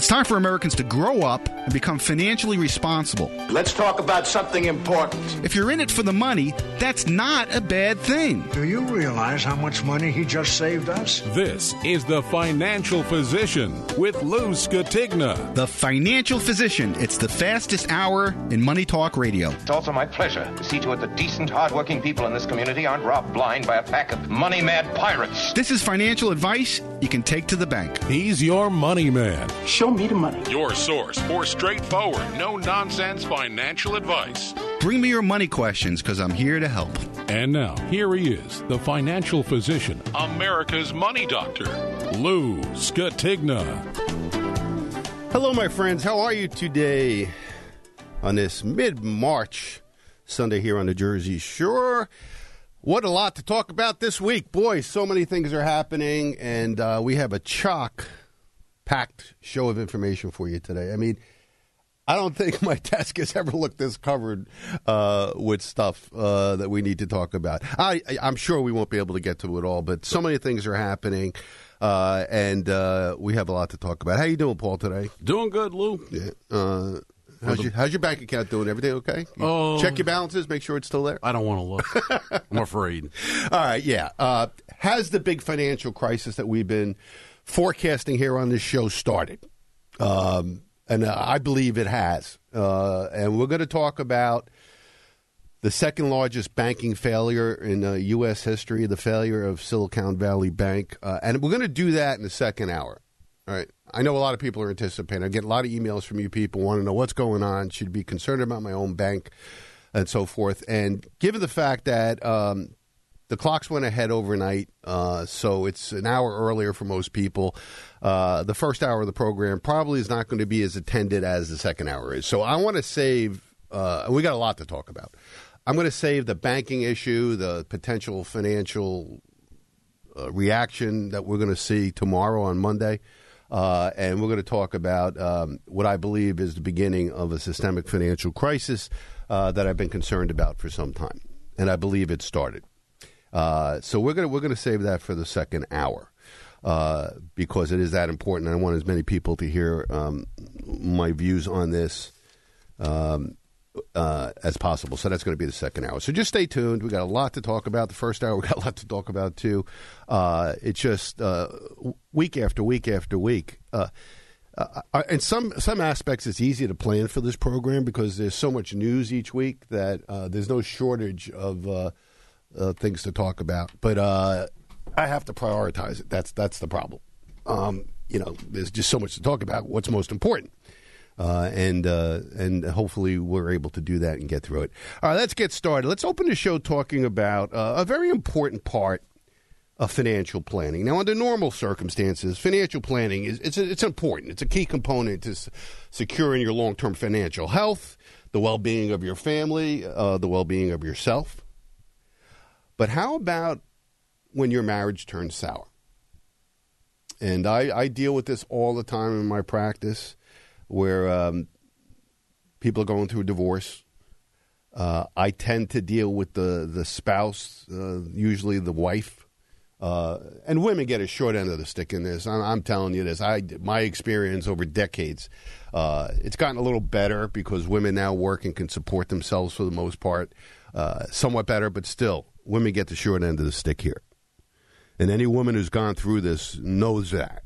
It's time for Americans to grow up and become financially responsible. Let's talk about something important. If you're in it for the money, that's not a bad thing. Do you realize how much money he just saved us? This is The Financial Physician with Lou Scatigna. The Financial Physician. It's the fastest hour in Money Talk Radio. It's also my pleasure to see to it that decent, hard-working people in this community aren't robbed blind by a pack of money-mad pirates. This is financial advice you can take to the bank. He's your money man. Show me the money. Your source for straightforward, no-nonsense financial advice. Bring me your money questions, because I'm here to help. And now, here he is, the Financial Physician, America's money doctor, Lou Scatigna. Hello, my friends. How are you today on this mid-March Sunday here on the Jersey Shore? What a lot to talk about this week. Boy, so many things are happening, and we have a chock-packed show of information for you today. I mean, I don't think my desk has ever looked this covered with stuff that we need to talk about. I'm sure we won't be able to get to it all, but so many things are happening, and we have a lot to talk about. How you doing, Paul, today? Doing good, Lou. Yeah. How's your bank account doing? Everything okay? Check your balances, make sure it's still there? I don't want to look. I'm afraid. All right, yeah. Has the big financial crisis that we've been forecasting here on this show started? And I believe it has. And we're going to talk about the second largest banking failure in U.S. history, the failure of Silicon Valley Bank. And we're going to do that in the second hour. All right. I know a lot of people are anticipating. I get a lot of emails from you people want to know what's going on, should be concerned about my own bank, and so forth. And given the fact that the clocks went ahead overnight, so it's an hour earlier for most people, the first hour of the program probably is not going to be as attended as the second hour is. So I want to save we got a lot to talk about. I'm going to save the banking issue, the potential financial reaction that we're going to see tomorrow on Monday. And we're going to talk about what I believe is the beginning of a systemic financial crisis that I've been concerned about for some time, and I believe it started. So we're going to save that for the second hour because it is that important. I want as many people to hear my views on this as possible. So that's going to be the second hour. So just stay tuned. We got a lot to talk about. The first hour we got a lot to talk about too. It's just week after week after week. In some aspects, it's easy to plan for this program because there's so much news each week that there's no shortage of things to talk about. But I have to prioritize it. That's the problem. There's just so much to talk about. What's most important? And hopefully we're able to do that and get through it. All right, let's get started. Let's open the show talking about a very important part of financial planning. Now, under normal circumstances, financial planning it's important. It's a key component to securing your long-term financial health, the well-being of your family, the well-being of yourself. But how about when your marriage turns sour? And I deal with this all the time in my practice, where people are going through a divorce. I tend to deal with the spouse, usually the wife. And women get a short end of the stick in this. I'm telling you this. My experience over decades, it's gotten a little better because women now work and can support themselves for the most part. Somewhat better, but still, women get the short end of the stick here. And any woman who's gone through this knows that.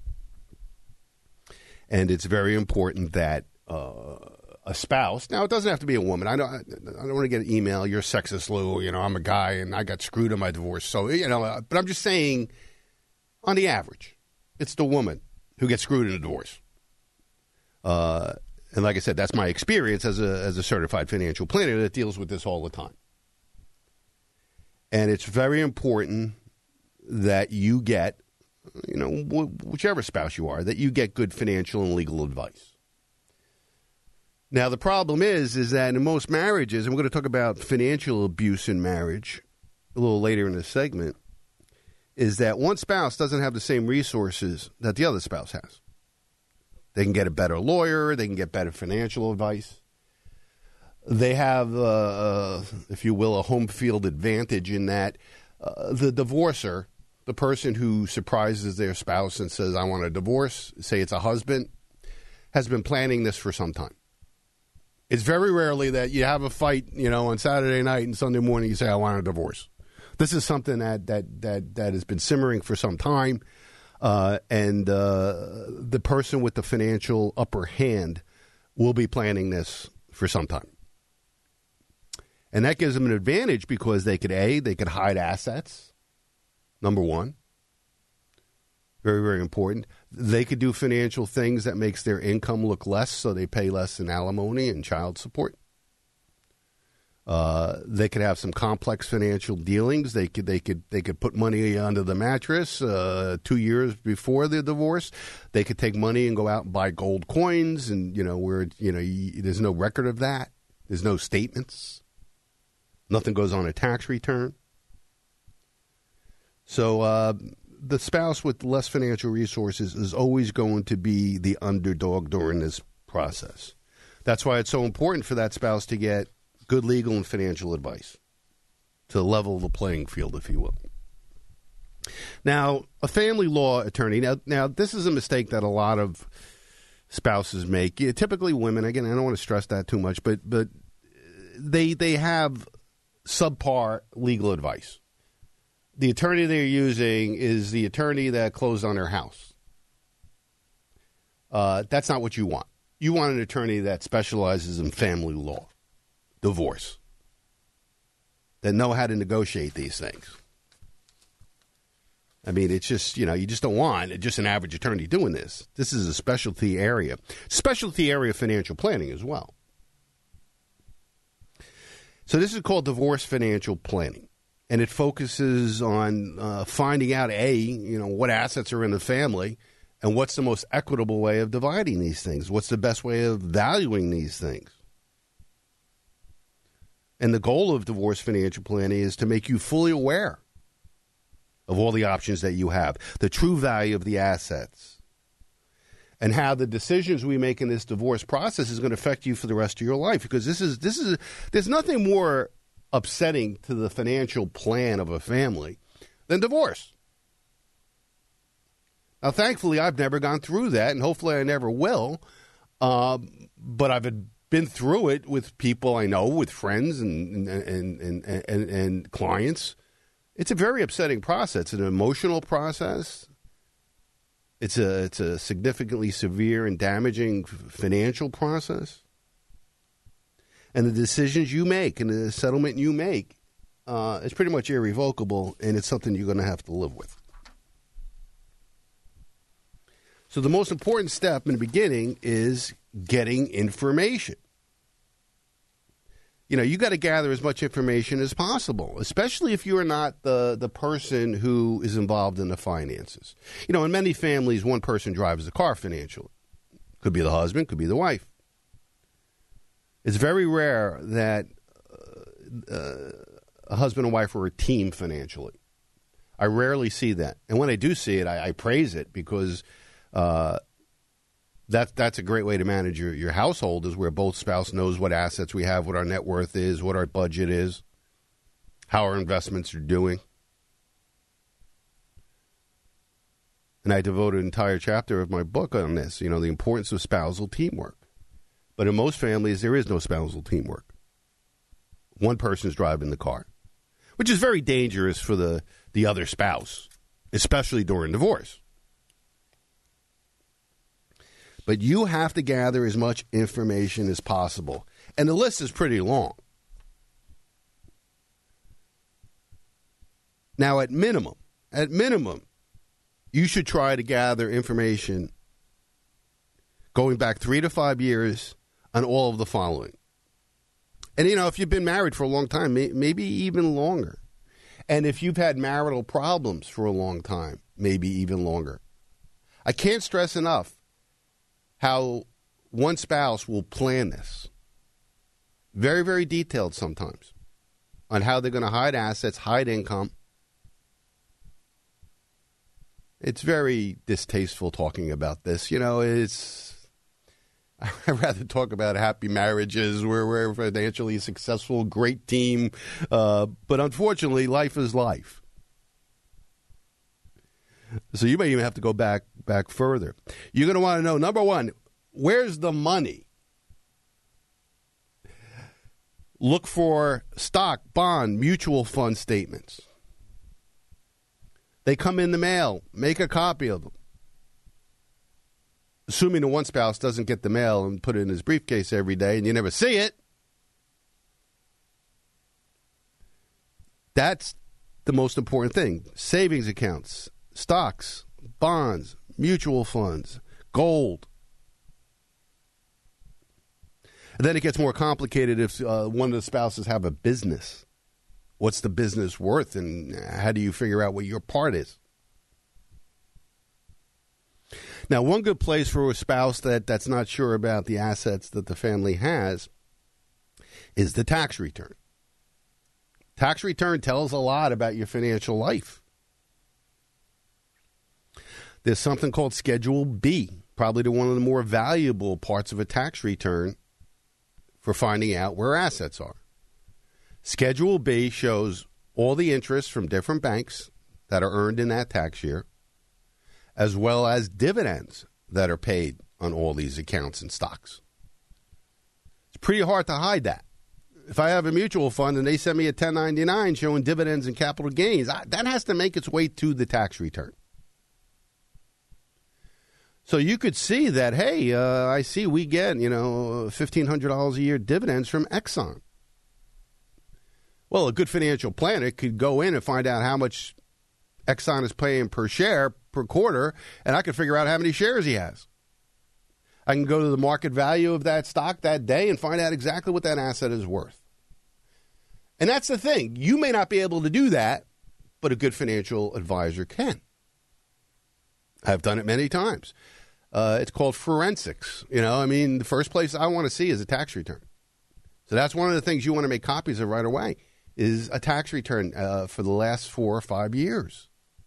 And it's very important that a spouse. Now, it doesn't have to be a woman. I don't want to get an email. You're sexist, Lou. I'm a guy and I got screwed in my divorce. So but I'm just saying, on the average, it's the woman who gets screwed in a divorce. And like I said, that's my experience as a certified financial planner that deals with this all the time. And it's very important that you get, whichever spouse you are, that you get good financial and legal advice. Now, the problem is that in most marriages, and we're going to talk about financial abuse in marriage a little later in this segment, is that one spouse doesn't have the same resources that the other spouse has. They can get a better lawyer. They can get better financial advice. They have, if you will, a home field advantage in that the divorcer, the person who surprises their spouse and says, I want a divorce, say it's a husband, has been planning this for some time. It's very rarely that you have a fight, on Saturday night and Sunday morning you say, I want a divorce. This is something that has been simmering for some time, and the person with the financial upper hand will be planning this for some time. And that gives them an advantage because they could hide assets, number one. Very, very important. They could do financial things that makes their income look less, so they pay less in alimony and child support. They could have some complex financial dealings. They could put money under the mattress 2 years before the divorce. They could take money and go out and buy gold coins, and there's no record of that. There's no statements. Nothing goes on a tax return. So the spouse with less financial resources is always going to be the underdog during this process. That's why it's so important for that spouse to get good legal and financial advice to level the playing field, if you will. Now, a family law attorney. Now this is a mistake that a lot of spouses make. Typically women, again, I don't want to stress that too much, but they have subpar legal advice. The attorney they're using is the attorney that closed on their house. That's not what you want. You want an attorney that specializes in family law, divorce, that know how to negotiate these things. I mean, it's just, you just don't want just an average attorney doing this. This is a specialty area financial planning as well. So this is called divorce financial planning. And it focuses on finding out, what assets are in the family and what's the most equitable way of dividing these things. What's the best way of valuing these things? And the goal of divorce financial planning is to make you fully aware of all the options that you have, the true value of the assets, and how the decisions we make in this divorce process is going to affect you for the rest of your life. Because there's nothing more upsetting to the financial plan of a family than divorce. Now, thankfully, I've never gone through that, and hopefully I never will. But I've been through it with people I know, with friends and clients. It's a very upsetting process. It's an emotional process. It's a significantly severe and damaging financial process. And the decisions you make and the settlement you make is pretty much irrevocable, and it's something you're going to have to live with. So the most important step in the beginning is getting information. You got to gather as much information as possible, especially if you're not the person who is involved in the finances. In many families, one person drives the car financially. Could be the husband, could be the wife. It's very rare that a husband and wife are a team financially. I rarely see that. And when I do see it, I praise it because that's a great way to manage your household, is where both spouse knows what assets we have, what our net worth is, what our budget is, how our investments are doing. And I devote an entire chapter of my book on this, the importance of spousal teamwork. But in most families, there is no spousal teamwork. One person's driving the car, which is very dangerous for the other spouse, especially during divorce. But you have to gather as much information as possible. And the list is pretty long. Now, at minimum, you should try to gather information going back 3 to 5 years on all of the following. And, if you've been married for a long time, maybe even longer. And if you've had marital problems for a long time, maybe even longer. I can't stress enough how one spouse will plan this. Very, very detailed sometimes on how they're going to hide assets, hide income. It's very distasteful talking about this. I'd rather talk about happy marriages where we're financially successful, great team. But unfortunately, life is life. So you may even have to go back further. You're going to want to know, number one, Where's the money? Look for stock, bond, mutual fund statements. They come in the mail. Make a copy of them. Assuming the one spouse doesn't get the mail and put it in his briefcase every day and you never see it. That's the most important thing. Savings accounts, stocks, bonds, mutual funds, gold. And then it gets more complicated if one of the spouses have a business. What's the business worth, and how do you figure out what your part is? Now, one good place for a spouse that's not sure about the assets that the family has is the tax return. Tax return tells a lot about your financial life. There's something called Schedule B, probably one of the more valuable parts of a tax return for finding out where assets are. Schedule B shows all the interest from different banks that are earned in that tax year, as well as dividends that are paid on all these accounts and stocks. It's pretty hard to hide that. If I have a mutual fund and they send me a 1099 showing dividends and capital gains, that has to make its way to the tax return. So you could see that, hey, I see we get, $1,500 a year dividends from Exxon. Well, a good financial planner could go in and find out how much Exxon is paying per share per quarter, and I could figure out how many shares he has. I can go to the market value of that stock that day and find out exactly what that asset is worth. And that's the thing. You may not be able to do that, but a good financial advisor can. I've done it many times. It's called forensics. The first place I want to see is a tax return. So that's one of the things you want to make copies of right away is a tax return for the last 4 or 5 years.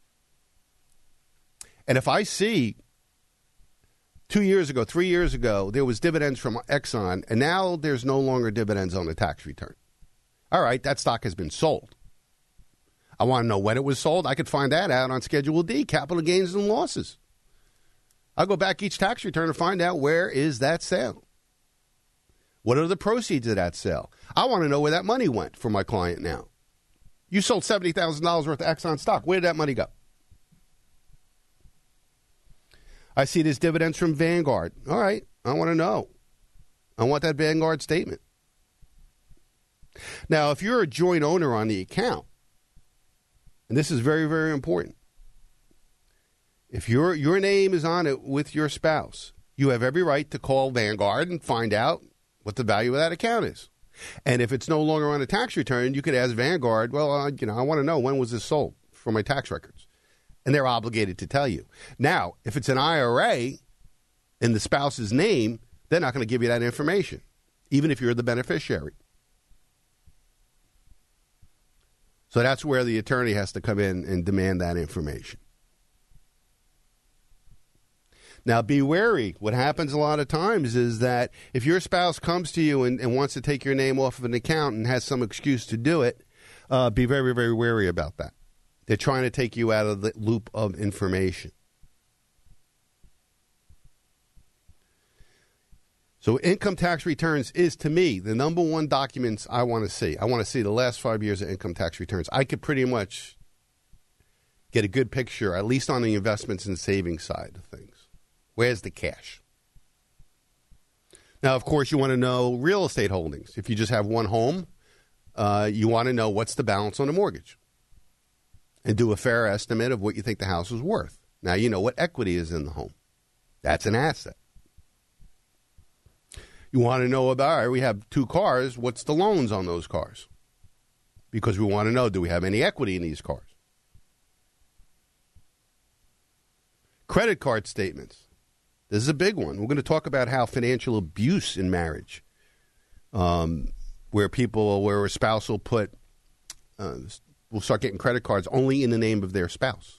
And if I see 2 years ago, 3 years ago, there was dividends from Exxon, and now there's no longer dividends on the tax return. All right, that stock has been sold. I want to know when it was sold. I could find that out on Schedule D, capital gains and losses. I'll go back each tax return and find out where is that sale. What are the proceeds of that sale? I want to know where that money went for my client now. You sold $70,000 worth of Exxon stock. Where did that money go? I see there's dividends from Vanguard. All right, I want to know. I want that Vanguard statement. Now, if you're a joint owner on the account, and this is very, very important, if your name is on it with your spouse, you have every right to call Vanguard and find out what the value of that account is. And if it's no longer on a tax return, you could ask Vanguard, well, I want to know when was this sold for my tax records. And they're obligated to tell you. Now, if it's an IRA in the spouse's name, they're not going to give you that information, even if you're the beneficiary. So that's where the attorney has to come in and demand that information. Now, be wary. What happens a lot of times is that if your spouse comes to you and wants to take your name off of an account and has some excuse to do it, be very, very wary about that. They're trying to take you out of the loop of information. So income tax returns is, to me, the number one documents I want to see. I want to see the last 5 years of income tax returns. I could pretty much get a good picture, at least on the investments and savings side of things. Where's the cash? Now, of course, you want to know real estate holdings. If you just have one home, you want to know what's the balance on the mortgage and do a fair estimate of what you think the house is worth. Now, you know what equity is in the home. That's an asset. You want to know about, all right, we have 2 cars. What's the loans on those cars? Because we want to know, do we have any equity in these cars? Credit card statements. This is a big one. We're going to talk about how financial abuse in marriage, where a spouse will will start getting credit cards only in the name of their spouse,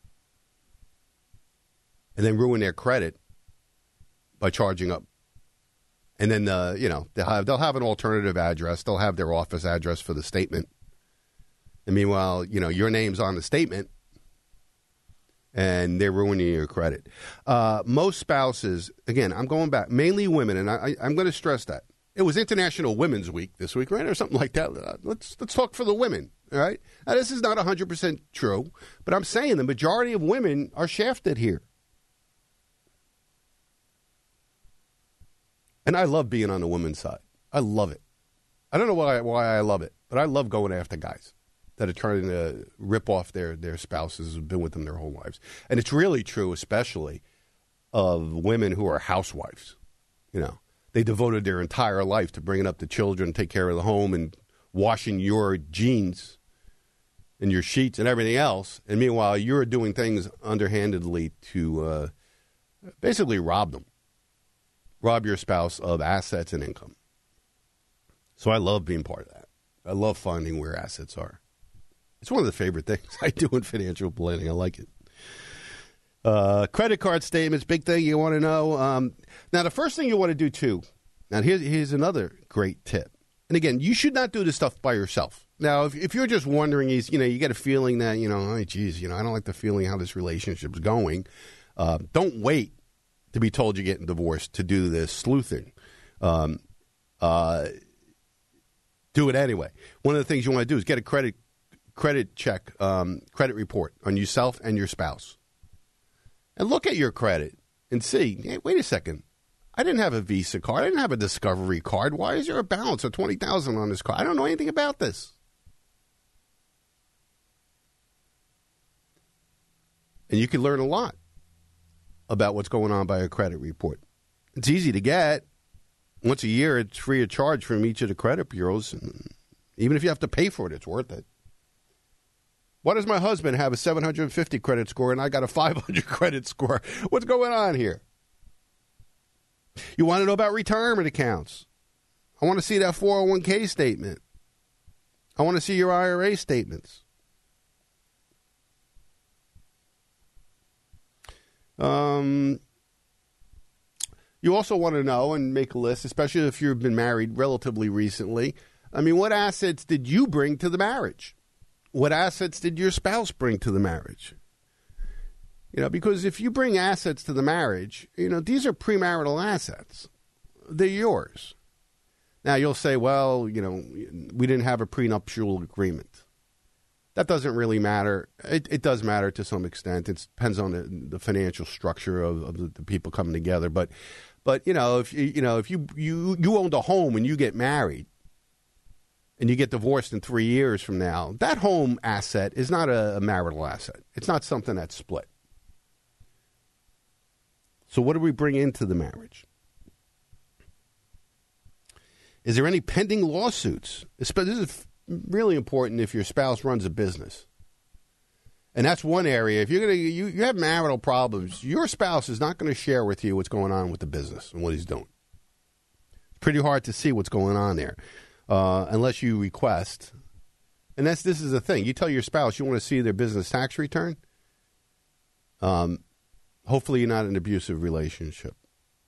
and then ruin their credit by charging up. And then they'll have an alternative address. They'll have their office address for the statement. And meanwhile, your name's on the statement. and they're ruining your credit. Most spouses, again, I'm going back, mainly women, and I'm going to stress that. It was International Women's Week this week, right, or something like that. Let's talk for the women, all right? Now, this is not 100% true, but I'm saying the majority of women are shafted here. And I love being on the women's side. I love it. I don't know why I love it, but I love going after guys that are trying to rip off their spouses who've been with them their whole lives. And it's really true, especially of women who are housewives. You know, they devoted their entire life to bringing up the children, take care of the home, and washing your jeans and your sheets and everything else. And meanwhile, you're doing things underhandedly to basically rob them. Rob your spouse of assets and income. So I love being part of that. I love finding where assets are. It's one of the favorite things I do in financial planning. I like it. Credit card statements, big thing you want to know. Now, the first thing you want to do, too, now here's another great tip. And again, you should not do this stuff by yourself. Now, if you're just wondering, you get a feeling that, oh, geez, I don't like the feeling how this relationship's going. Don't wait to be told you're getting divorced to do this sleuthing. Do it anyway. One of the things you want to do is get a credit check, credit report on yourself and your spouse. And look at your credit and see, hey, wait a second. I didn't have a Visa card. I didn't have a Discovery card. Why is there a balance of $20,000 on this card? I don't know anything about this. And you can learn a lot about what's going on by a credit report. It's easy to get. Once a year, it's free of charge from each of the credit bureaus. And even if you have to pay for it, it's worth it. Why does my husband have a 750 credit score and I got a 500 credit score? What's going on here? You want to know about retirement accounts? I want to see that 401k statement. I want to see your IRA statements. You also want to know and make a list, especially if you've been married relatively recently. What assets did you bring to the marriage? What assets did your spouse bring to the marriage? Because if you bring assets to the marriage, these are premarital assets. They're yours. Now, you'll say, well, we didn't have a prenuptial agreement. That doesn't really matter. It does matter to some extent. It depends on the financial structure of the people coming together. But if you owned a home and you get married and you get divorced in 3 years from now, that home asset is not a marital asset. It's not something that's split. So what do we bring into the marriage? Is there any pending lawsuits? This is really important if your spouse runs a business. And that's one area. If you have marital problems, your spouse is not going to share with you what's going on with the business and what he's doing. It's pretty hard to see what's going on there unless you request. And this is the thing. You tell your spouse you want to see their business tax return. Hopefully you're not in an abusive relationship.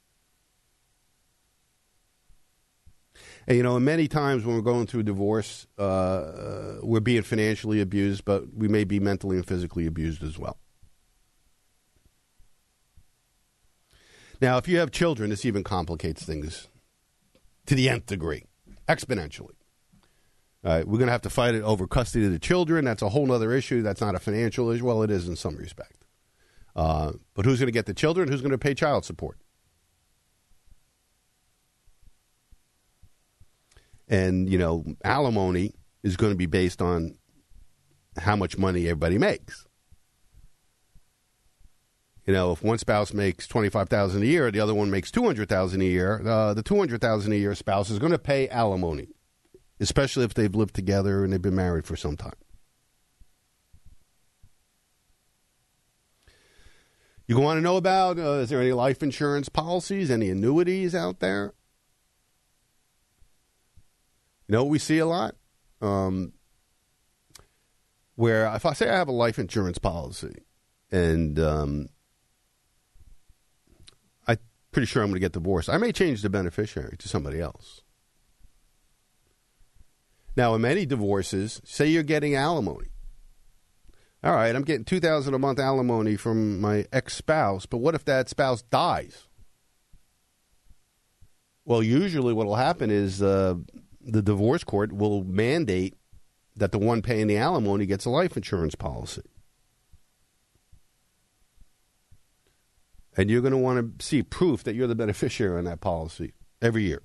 And, many times when we're going through divorce, we're being financially abused, but we may be mentally and physically abused as well. Now, if you have children, this even complicates things to the nth degree, exponentially. We're going to have to fight it over custody of the children. That's a whole other issue. That's not a financial issue. Well, it is in some respect. But who's going to get the children? Who's going to pay child support? And, alimony is going to be based on how much money everybody makes. If one spouse makes $25,000 a year, the other one makes $200,000 a year, the $200,000 a year spouse is going to pay alimony, especially if they've lived together and they've been married for some time. You want to know about, is there any life insurance policies, any annuities out there? We see a lot where if I say I have a life insurance policy and I'm pretty sure I'm going to get divorced, I may change the beneficiary to somebody else. Now, in many divorces, say you're getting alimony. All right, I'm getting $2,000 a month alimony from my ex-spouse, but what if that spouse dies? Well, usually what will happen is the divorce court will mandate that the one paying the alimony gets a life insurance policy. And you're going to want to see proof that you're the beneficiary on that policy every year.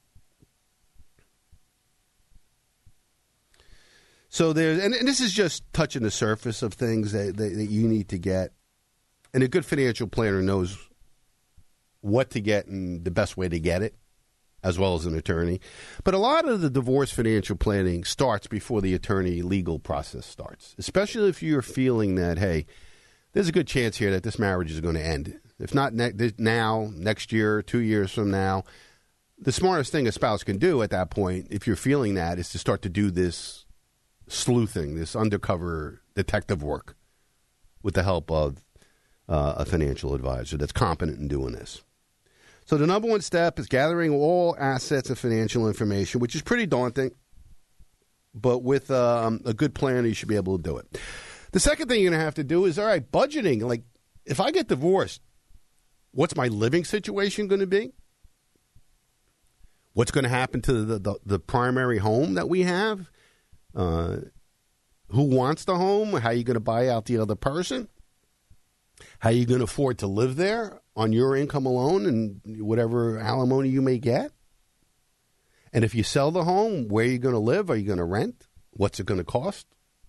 So there's, and this is just touching the surface of things that you need to get. And a good financial planner knows what to get and the best way to get it, as well as an attorney. But a lot of the divorce financial planning starts before the attorney legal process starts, especially if you're feeling that, hey, there's a good chance here that this marriage is going to end. If not now, next year, 2 years from now. The smartest thing a spouse can do at that point, if you're feeling that, is to start to do this sleuthing, this undercover detective work with the help of a financial advisor that's competent in doing this. So the number one step is gathering all assets and financial information, which is pretty daunting. But with a good plan, you should be able to do it. The second thing you're going to have to do is, all right, budgeting. Like, if I get divorced, what's my living situation going to be? What's going to happen to the primary home that we have? Who wants the home? How are you going to buy out the other person? How are you going to afford to live there on your income alone and whatever alimony you may get? And if you sell the home, where are you going to live? Are you going to rent? What's it going to cost?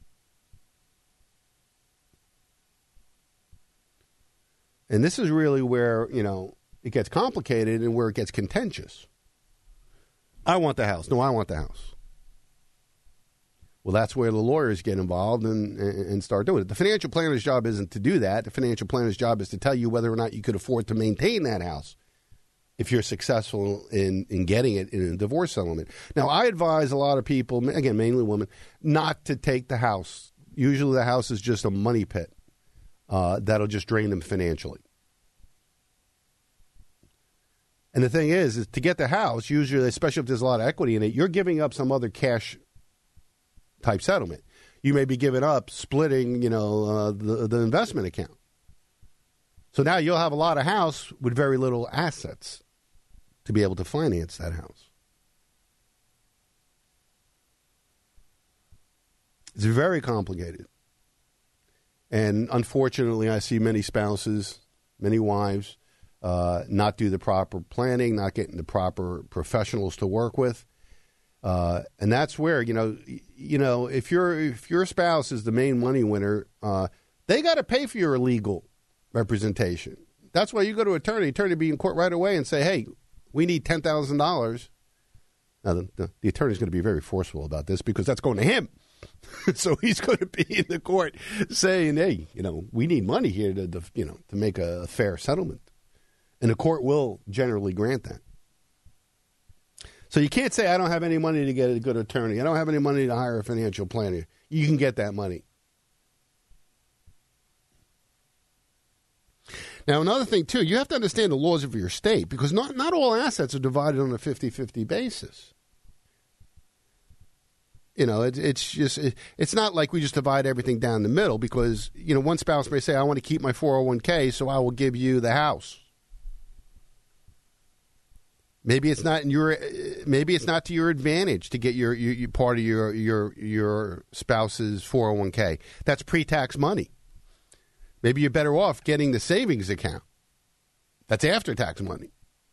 And this is really where, it gets complicated and where it gets contentious. I want the house. No, I want the house. Well, that's where the lawyers get involved and start doing it. The financial planner's job isn't to do that. The financial planner's job is to tell you whether or not you could afford to maintain that house if you're successful in getting it in a divorce settlement. Now, I advise a lot of people, again, mainly women, not to take the house. Usually the house is just a money pit that'll just drain them financially. And the thing is to get the house, usually, especially if there's a lot of equity in it, you're giving up some other cash type settlement. You may be giving up splitting, the investment account. So now you'll have a lot of house with very little assets to be able to finance that house. It's very complicated. And unfortunately, I see many spouses, many wives, not do the proper planning, not getting the proper professionals to work with. And that's where, if your spouse is the main money winner, they got to pay for your legal representation. That's why you go to an attorney be in court right away and say, hey, we need $10,000. Now, the attorney's going to be very forceful about this because that's going to him. So he's going to be in the court saying, hey, we need money here to make a fair settlement. And the court will generally grant that. So you can't say, I don't have any money to get a good attorney. I don't have any money to hire a financial planner. You can get that money. Now, another thing, too, you have to understand the laws of your state because not all assets are divided on a 50-50 basis. It's not like we just divide everything down the middle because, one spouse may say, I want to keep my 401k, so I will give you the house. Maybe it's not to your advantage to get your part of your spouse's 401k. That's pre-tax money. Maybe you're better off getting the savings account. That's after-tax money.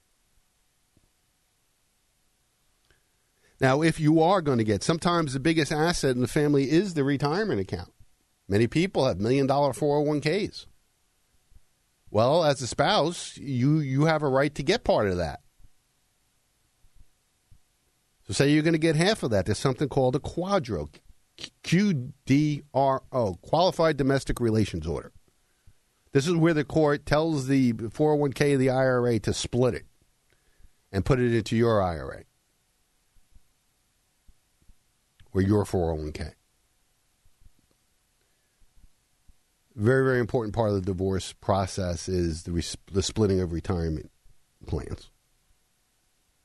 Now, if you are going to get, sometimes the biggest asset in the family is the retirement account. Many people have $1 million 401ks. Well, as a spouse, you have a right to get part of that. So say you're going to get half of that. There's something called a QDRO, QDRO, Qualified Domestic Relations Order. This is where the court tells the 401k of the IRA to split it and put it into your IRA or your 401k. Very, very important part of the divorce process is the splitting of retirement plans.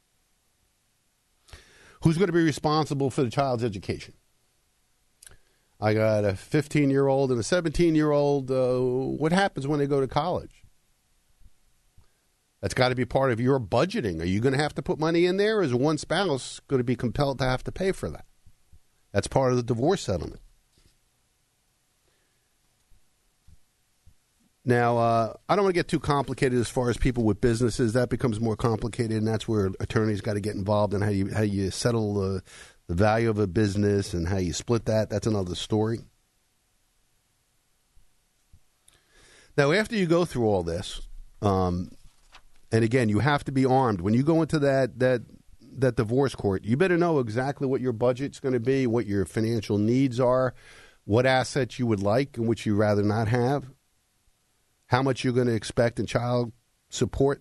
Who's going to be responsible for the child's education? I got a 15-year-old and a 17-year-old. What happens when they go to college? That's got to be part of your budgeting. Are you going to have to put money in there, or is one spouse going to be compelled to have to pay for that? That's part of the divorce settlement. Now, I don't want to get too complicated as far as people with businesses. That becomes more complicated, and that's where attorneys got to get involved in how you settle the value of a business and how you split that. That's another story. Now, after you go through all this, and again, you have to be armed. When you go into that divorce court, you better know exactly what your budget's going to be, what your financial needs are, what assets you would like and which you'd rather not have, how much you're going to expect in child support.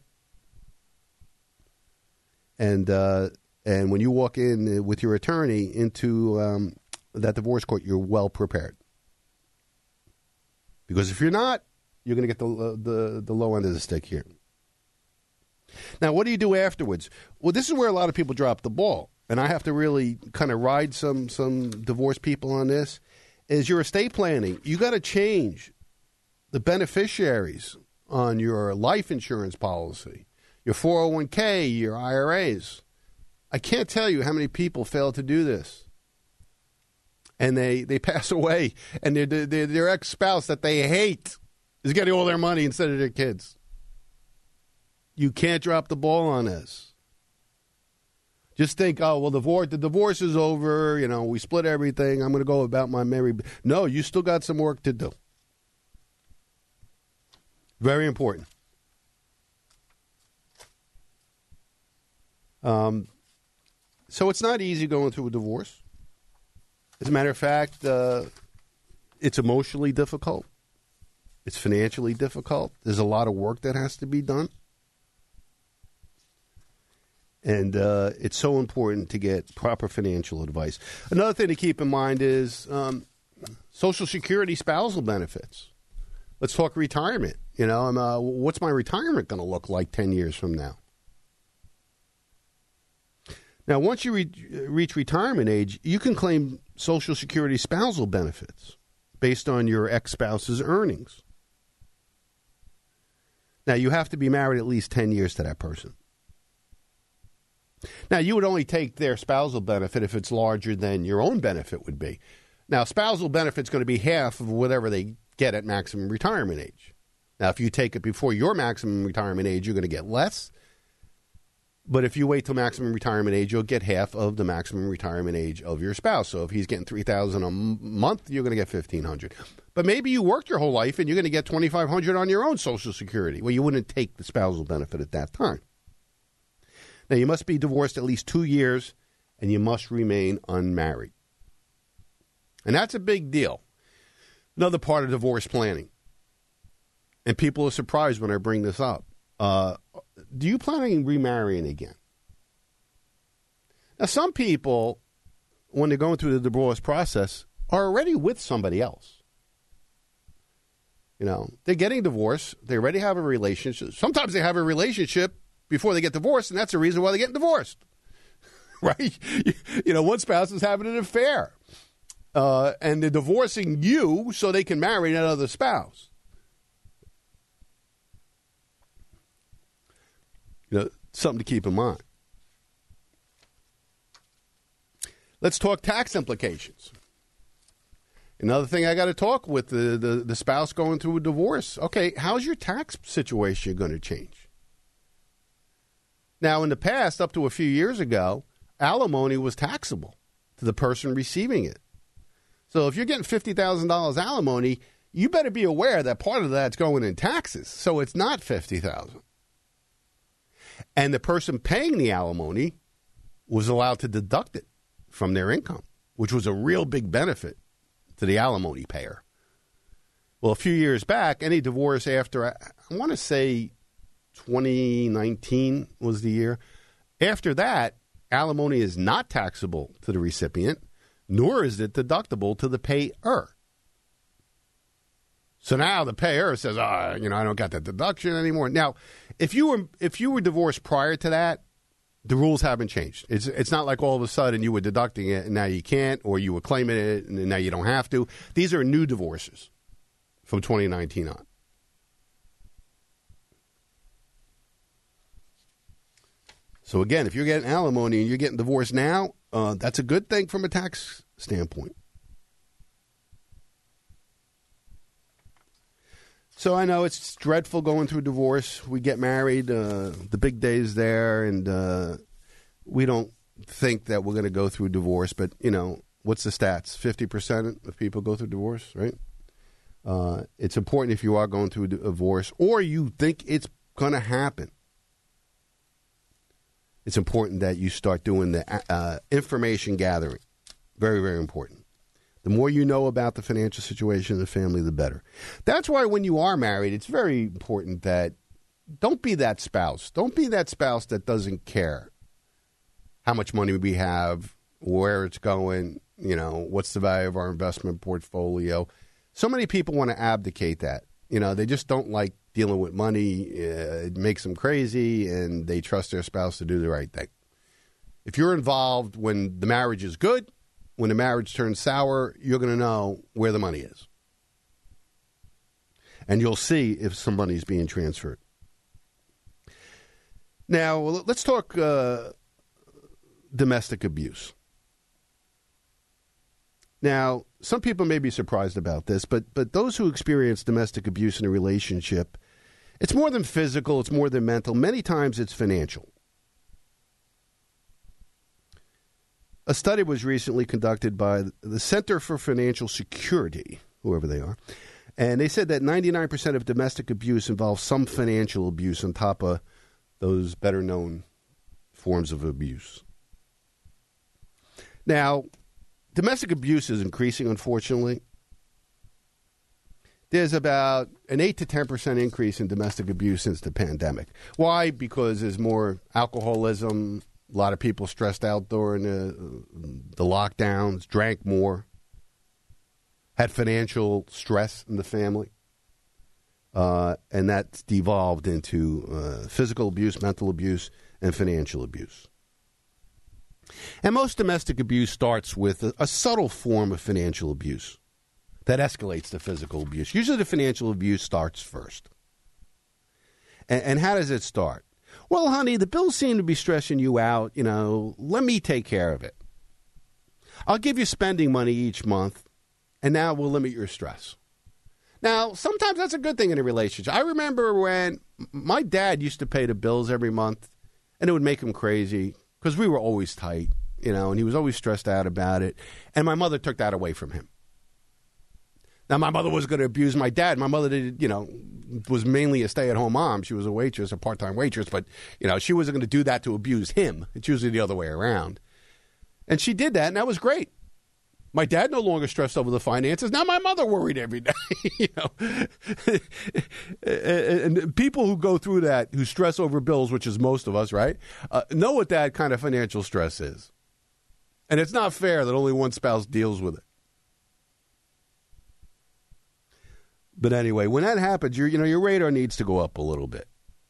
And when you walk in with your attorney into that divorce court, you're well prepared. Because if you're not, you're going to get the low end of the stick here. Now, what do you do afterwards? Well, this is where a lot of people drop the ball, and I have to really kind of ride some divorced people on this, is your estate planning. You got to change the beneficiaries on your life insurance policy, your 401k, your IRAs. I can't tell you how many people fail to do this. And they pass away, and their ex-spouse that they hate is getting all their money instead of their kids. You can't drop the ball on this. Just think, oh, well, the divorce is over. You know, we split everything. I'm going to go about my merry. No, you still got some work to do. Very important. So it's not easy going through a divorce. As a matter of fact, it's emotionally difficult. It's financially difficult. There's a lot of work that has to be done. And it's so important to get proper financial advice. Another thing to keep in mind is Social Security spousal benefits. Let's talk retirement. You know, what's my retirement going to look like 10 years from now? Now, once you reach retirement age, you can claim Social Security spousal benefits based on your ex-spouse's earnings. Now, you have to be married at least 10 years to that person. Now, you would only take their spousal benefit if it's larger than your own benefit would be. Now, spousal benefit's going to be half of whatever they get at maximum retirement age. Now, if you take it before your maximum retirement age, you're going to get less. But if you wait till maximum retirement age, you'll get half of the maximum retirement age of your spouse. So if he's getting $3,000 a month, you're going to get $1,500. But maybe you worked your whole life and you're going to get $2,500 on your own Social Security. Well, you wouldn't take the spousal benefit at that time. Now, you must be divorced at least 2 years, and you must remain unmarried. And that's a big deal. Another part of divorce planning. And people are surprised when I bring this up. Do you plan on remarrying again? Now, some people, when they're going through the divorce process, are already with somebody else. You know, they're getting divorced. They already have a relationship. Sometimes they have a relationship before they get divorced, and that's the reason why they're getting divorced. Right? You know, one spouse is having an affair. And they're divorcing you so they can marry that other spouse. You know, something to keep in mind. Let's talk tax implications. Another thing I got to talk with the spouse going through a divorce. Okay, how's your tax situation going to change? Now, in the past, up to a few years ago, alimony was taxable to the person receiving it. So if you're getting $50,000 alimony, you better be aware that part of that's going in taxes. So it's not $50,000. And the person paying the alimony was allowed to deduct it from their income, which was a real big benefit to the alimony payer. Well, a few years back, any divorce after, I want to say 2019 was the year. After that, alimony is not taxable to the recipient, nor is it deductible to the payer. So now the payer says, I don't got that deduction anymore. Now, if you were divorced prior to that, The rules haven't changed. It's not like all of a sudden you were deducting it and now you can't, or you were claiming it and now you don't have to. These are new divorces from 2019 on. So again, if you're getting alimony and you're getting divorced now, that's a good thing from a tax standpoint. So I know it's dreadful going through divorce. We get married, the big day's there, and we don't think that we're going to go through divorce. But, you know, what's the stats? 50% of people go through divorce, right? It's important if you are going through a divorce or you think it's going to happen. It's important that you start doing the information gathering. Very, very important. The more you know about the financial situation of the family, the better. That's why when you are married, it's very important that don't be that spouse. Don't be that spouse that doesn't care how much money we have, where it's going, you know, what's the value of our investment portfolio. So many people want to abdicate that. You know, they just don't like dealing with money. It makes them crazy, and they trust their spouse to do the right thing. If you're involved when the marriage is good, when the marriage turns sour, you're going to know where the money is. And you'll see if some money is being transferred. Now, let's talk domestic abuse. Now, some people may be surprised about this, but those who experience domestic abuse in a relationship, it's more than physical, it's more than mental. Many times it's financial. A study was recently conducted by the Center for Financial Security, whoever they are, and they said that 99% of domestic abuse involves some financial abuse on top of those better-known forms of abuse. Now, domestic abuse is increasing, unfortunately. There's about an 8 to 10% increase in domestic abuse since the pandemic. Why? Because there's more alcoholism. A lot of people stressed out during the lockdowns, drank more, had financial stress in the family, and that's devolved into physical abuse, mental abuse, and financial abuse. And most domestic abuse starts with a subtle form of financial abuse that escalates to physical abuse. Usually the financial abuse starts first. And how does it start? Well, honey, the bills seem to be stressing you out. You know, let me take care of it. I'll give you spending money each month, and now we'll limit your stress. Now, sometimes that's a good thing in a relationship. I remember when my dad used to pay the bills every month, and it would make him crazy because we were always tight, you know, and he was always stressed out about it. And my mother took that away from him. Now, my mother was going to abuse my dad. My mother, was mainly a stay-at-home mom. She was a waitress, a part-time waitress, but, she wasn't going to do that to abuse him. It's usually the other way around. And she did that, and that was great. My dad no longer stressed over the finances. Now my mother worried every day, And people who go through that, who stress over bills, which is most of us, right, know what that kind of financial stress is. And it's not fair that only one spouse deals with it. But anyway, when that happens, your radar needs to go up a little bit.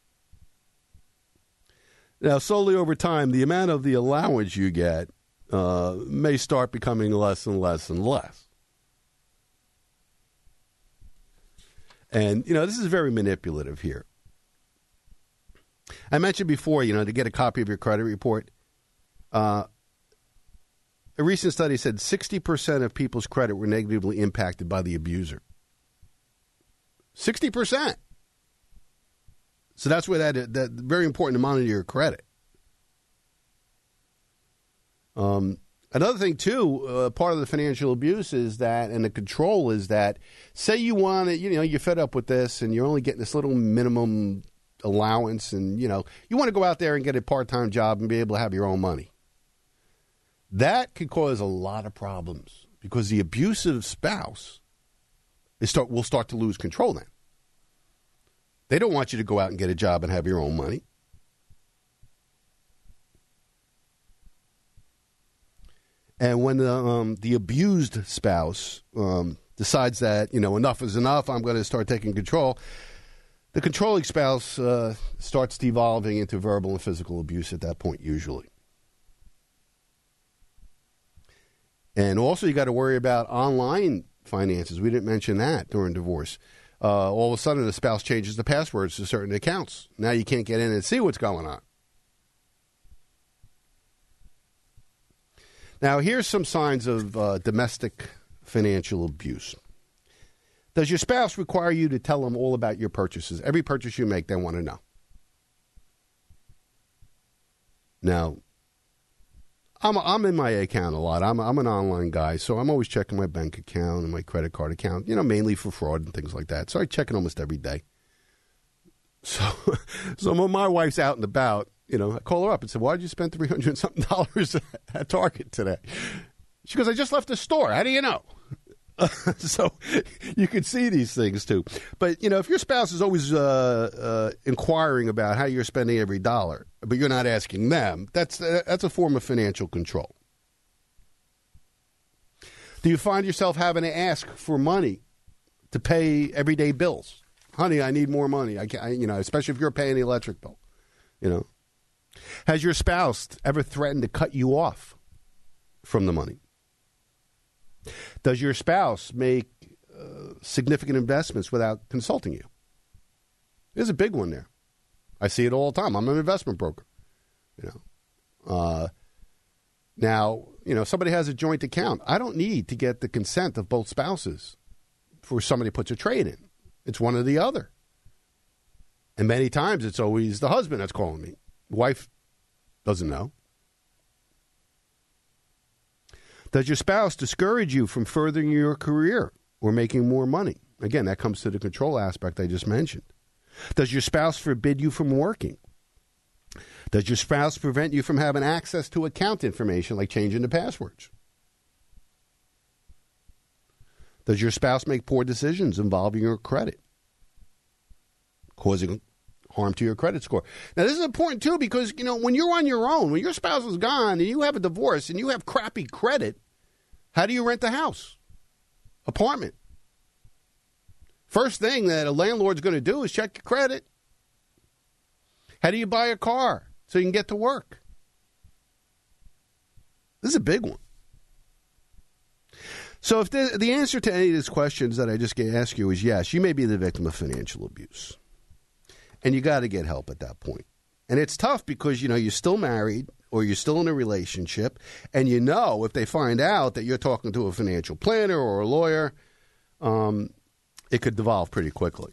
Now, slowly over time, the amount of the allowance you get may start becoming less and less and less. And, this is very manipulative here. I mentioned before, to get a copy of your credit report. A recent study said 60% of people's credit were negatively impacted by the abuser. 60%. So that's where that very important to monitor your credit. Another thing, too, part of the financial abuse is that, and the control is that, say you want it, you're fed up with this and you're only getting this little minimum allowance and, you want to go out there and get a part-time job and be able to have your own money. That could cause a lot of problems because the abusive spouse will start to lose control then. They don't want you to go out and get a job and have your own money. And when the abused spouse decides that, enough is enough, I'm going to start taking control, The controlling spouse starts devolving into verbal and physical abuse at that point, usually. And also, you got to worry about online finances. We didn't mention that during divorce. All of a sudden, the spouse changes the passwords to certain accounts. Now you can't get in and see what's going on. Now, here's some signs of domestic financial abuse. Does your spouse require you to tell them all about your purchases? Every purchase you make, they want to know. Now, I'm in my account a lot. I'm an online guy, so I'm always checking my bank account and my credit card account, mainly for fraud and things like that. So I check it almost every day. So when my wife's out and about, I call her up and say, why did you spend $300 and something at Target today? She goes, I just left the store. How do you know? So you can see these things, too. But, if your spouse is always inquiring about how you're spending every dollar, but you're not asking them, that's a form of financial control. Do you find yourself having to ask for money to pay everyday bills? Honey, I need more money. Especially if you're paying the electric bill, Has your spouse ever threatened to cut you off from the money? Does your spouse make significant investments without consulting you? There's a big one there. I see it all the time. I'm an investment broker. Now, somebody has a joint account. I don't need to get the consent of both spouses for somebody puts a trade in. It's one or the other. And many times it's always the husband that's calling me. Wife doesn't know. Does your spouse discourage you from furthering your career or making more money? Again, that comes to the control aspect I just mentioned. Does your spouse forbid you from working? Does your spouse prevent you from having access to account information like changing the passwords? Does your spouse make poor decisions involving your credit, causing harm to your credit score? Now, this is important, too, because, when you're on your own, when your spouse is gone and you have a divorce and you have crappy credit, how do you rent a house, apartment? First thing that a landlord's going to do is check your credit. How do you buy a car so you can get to work? This is a big one. So if the answer to any of these questions that I just asked you is yes, you may be the victim of financial abuse. And you got to get help at that point. And it's tough because, you're still married or you're still in a relationship. And if they find out that you're talking to a financial planner or a lawyer, it could devolve pretty quickly.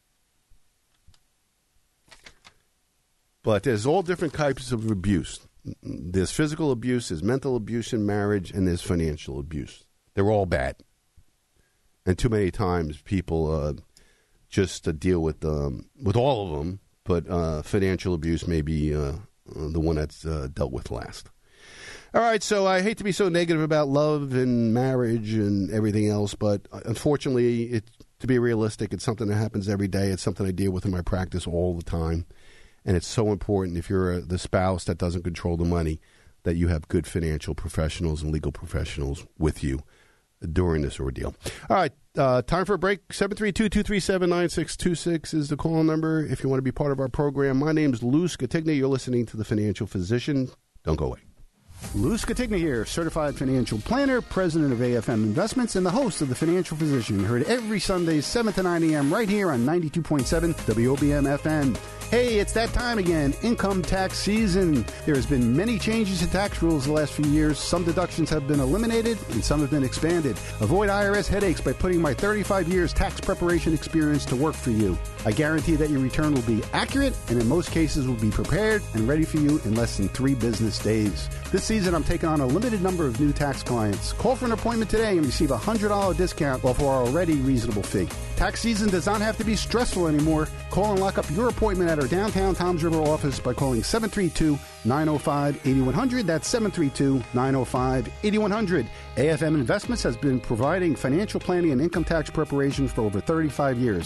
But there's all different types of abuse. There's physical abuse, there's mental abuse in marriage, and there's financial abuse. They're all bad. And too many times people just deal with all of them, but financial abuse may be the one that's dealt with last. All right, so I hate to be so negative about love and marriage and everything else, but unfortunately, to be realistic, it's something that happens every day. It's something I deal with in my practice all the time. And it's so important if you're the spouse that doesn't control the money that you have good financial professionals and legal professionals with you during this ordeal. All right, time for a break. 732-237-9626 is the call number if you want to be part of our program. My name is Lou Scatigna. You're listening to The Financial Physician. Don't go away. Lou Scatigna here, certified financial planner, president of AFM Investments, and the host of The Financial Physician. Heard every Sunday, 7 to 9 a.m. right here on 92.7 WOBM FM. Hey, it's that time again, income tax season. There has been many changes to tax rules the last few years. Some deductions have been eliminated and some have been expanded. Avoid IRS headaches by putting my 35 years tax preparation experience to work for you. I guarantee that your return will be accurate and in most cases will be prepared and ready for you in less than 3 business days. This season, I'm taking on a limited number of new tax clients. Call for an appointment today and receive a $100 discount off our already reasonable fee. Tax season does not have to be stressful anymore. Call and lock up your appointment at our downtown Toms River office by calling 732-905-8100. That's 732-905-8100. AFM Investments has been providing financial planning and income tax preparation for over 35 years.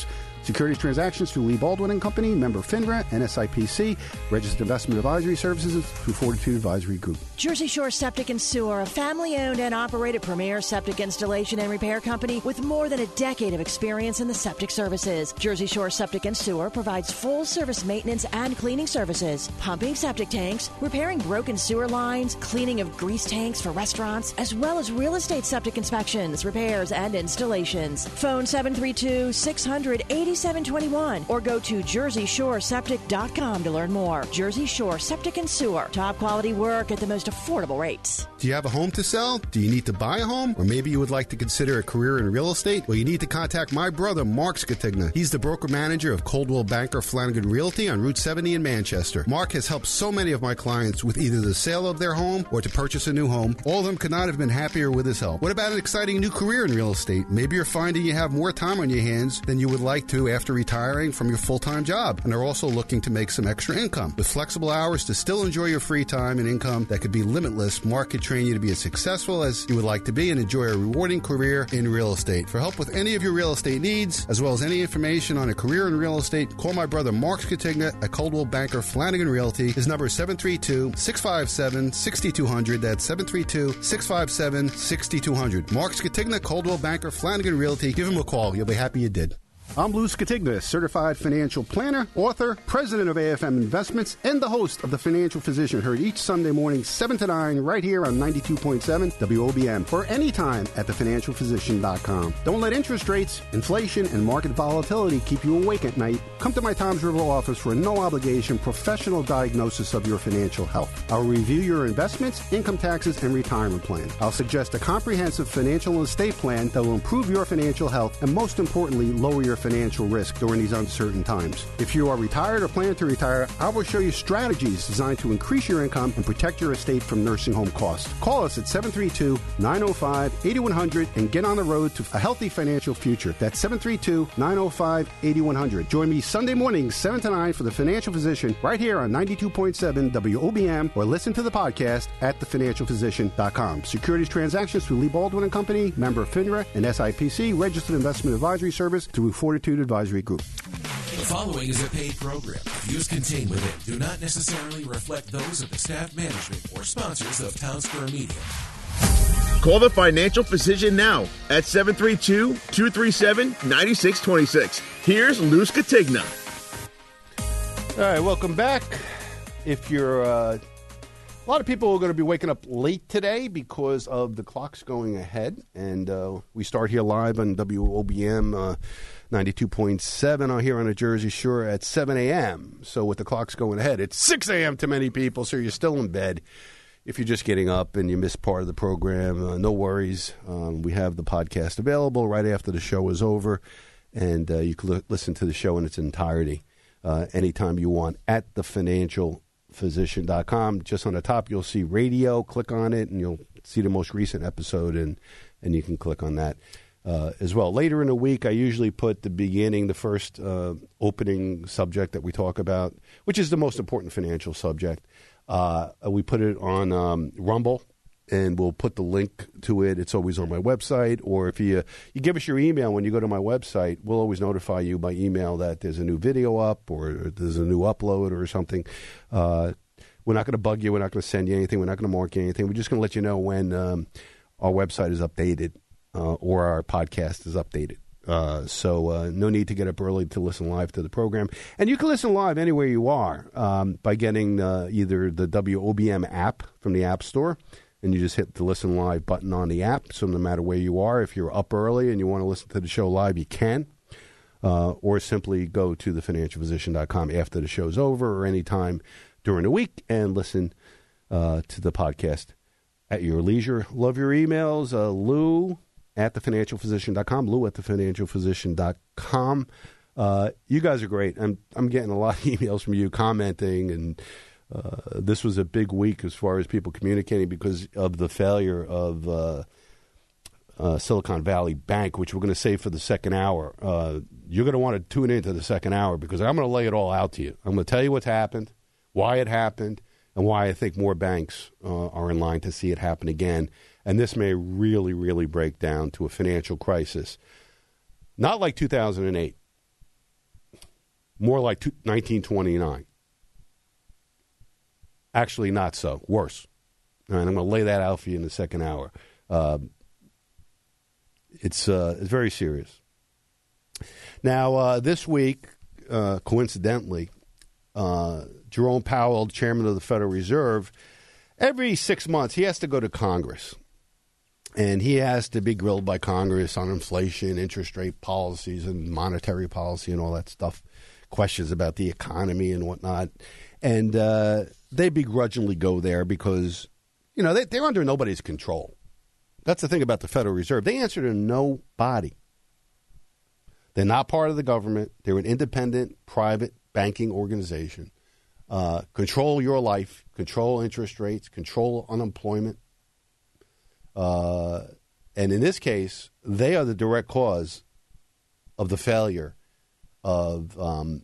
Securities transactions through Lee Baldwin and Company, member FINRA and SIPC, registered investment advisory services through Fortitude Advisory Group. Jersey Shore Septic and Sewer, a family-owned and operated premier septic installation and repair company with more than a decade of experience in the septic services. Jersey Shore Septic and Sewer provides full-service maintenance and cleaning services, pumping septic tanks, repairing broken sewer lines, cleaning of grease tanks for restaurants, as well as real estate septic inspections, repairs, and installations. Phone 732-600-8721 or go to JerseyShoreSeptic.com to learn more. Jersey Shore Septic and Sewer. Top quality work at the most affordable rates. Do you have a home to sell? Do you need to buy a home? Or maybe you would like to consider a career in real estate? Well, you need to contact my brother, Mark Skatigna. He's the broker manager of Coldwell Banker Flanagan Realty on Route 70 in Manchester. Mark has helped so many of my clients with either the sale of their home or to purchase a new home. All of them could not have been happier with his help. What about an exciting new career in real estate? Maybe you're finding you have more time on your hands than you would like to after retiring from your full-time job and are also looking to make some extra income. With flexible hours to still enjoy your free time and income that could be limitless, Mark could train you to be as successful as you would like to be and enjoy a rewarding career in real estate. For help with any of your real estate needs, as well as any information on a career in real estate, call my brother Mark Skatigna at Coldwell Banker Flanagan Realty. His number is 732-657-6200. That's 732-657-6200. Mark Skatigna, Coldwell Banker Flanagan Realty. Give him a call. You'll be happy you did. I'm Lou Skatigna, certified financial planner, author, president of AFM Investments, and the host of The Financial Physician, heard each Sunday morning 7 to 9 right here on 92.7 WOBM or anytime at thefinancialphysician.com. Don't let interest rates, inflation, and market volatility keep you awake at night. Come to my Toms River office for a no-obligation professional diagnosis of your financial health. I'll review your investments, income taxes, and retirement plan. I'll suggest a comprehensive financial and estate plan that will improve your financial health and, most importantly, lower your financial risk during these uncertain times. If you are retired or plan to retire, I will show you strategies designed to increase your income and protect your estate from nursing home costs. Call us at 732-905-8100 and get on the road to a healthy financial future. That's 732-905-8100. Join me Sunday mornings 7 to 9 for The Financial Physician right here on 92.7 WOBM or listen to the podcast at thefinancialphysician.com. Securities transactions through Lee Baldwin and Company, member FINRA and SIPC, registered investment advisory service through Fortitude Advisory Group. The following is a paid program. Views contained within do not necessarily reflect those of the staff, management, or sponsors of Town Square Media. Call the Financial Physician now at 732-237-9626. Here's Lou Skatigna. All right, welcome back. If you're a lot of people are going to be waking up late today because of the clocks going ahead, and we start here live on WOBM 92.7 here on the Jersey Shore at 7 a.m. So with the clocks going ahead, it's 6 a.m. to many people, so you're still in bed. If you're just getting up and you missed part of the program, no worries. We have the podcast available right after the show is over, and you can listen to the show in its entirety anytime you want at thefinancialphysician.com. Just on the top, you'll see radio. Click on it, and you'll see the most recent episode, and you can click on that as well. Later in the week, I usually put the beginning, the first opening subject that we talk about, which is the most important financial subject. We put it on Rumble, and we'll put the link to it. It's always on my website, or if you give us your email when you go to my website, we'll always notify you by email that there's a new video up or there's a new upload or something. We're not going to bug you. We're not going to send you anything. We're not going to mark you anything. We're just going to let you know when our website is updated or our podcast is updated. So no need to get up early to listen live to the program. And you can listen live anywhere you are by getting either the WOBM app from the App Store, and you just hit the Listen Live button on the app. So no matter where you are, if you're up early and you want to listen to the show live, you can. Or simply go to thefinancialphysician.com after the show's over or anytime during the week and listen to the podcast at your leisure. Love your emails. Lou at thefinancialphysician.com. Lou at thefinancialphysician.com. You guys are great. I'm getting a lot of emails from you commenting, and this was a big week as far as people communicating because of the failure of Silicon Valley Bank, which we're going to save for the second hour. You're going to want to tune into the second hour because I'm going to lay it all out to you. I'm going to tell you what's happened, why it happened, and why I think more banks are in line to see it happen again. And this may really, really break down to a financial crisis. Not like 2008. More like 1929. Actually, not so. Worse. All right, I'm going to lay that out for you in the second hour. It's very serious. Now, this week, coincidentally, Jerome Powell, chairman of the Federal Reserve, every 6 months he has to go to Congress. And he has to be grilled by Congress on inflation, interest rate policies, and monetary policy and all that stuff, questions about the economy and whatnot. And they begrudgingly go there because, you know, they're under nobody's control. That's the thing about the Federal Reserve. They answer to nobody. They're not part of the government. They're an independent, private banking organization. Control your life, control interest rates, control unemployment. And in this case, they are the direct cause of the failure of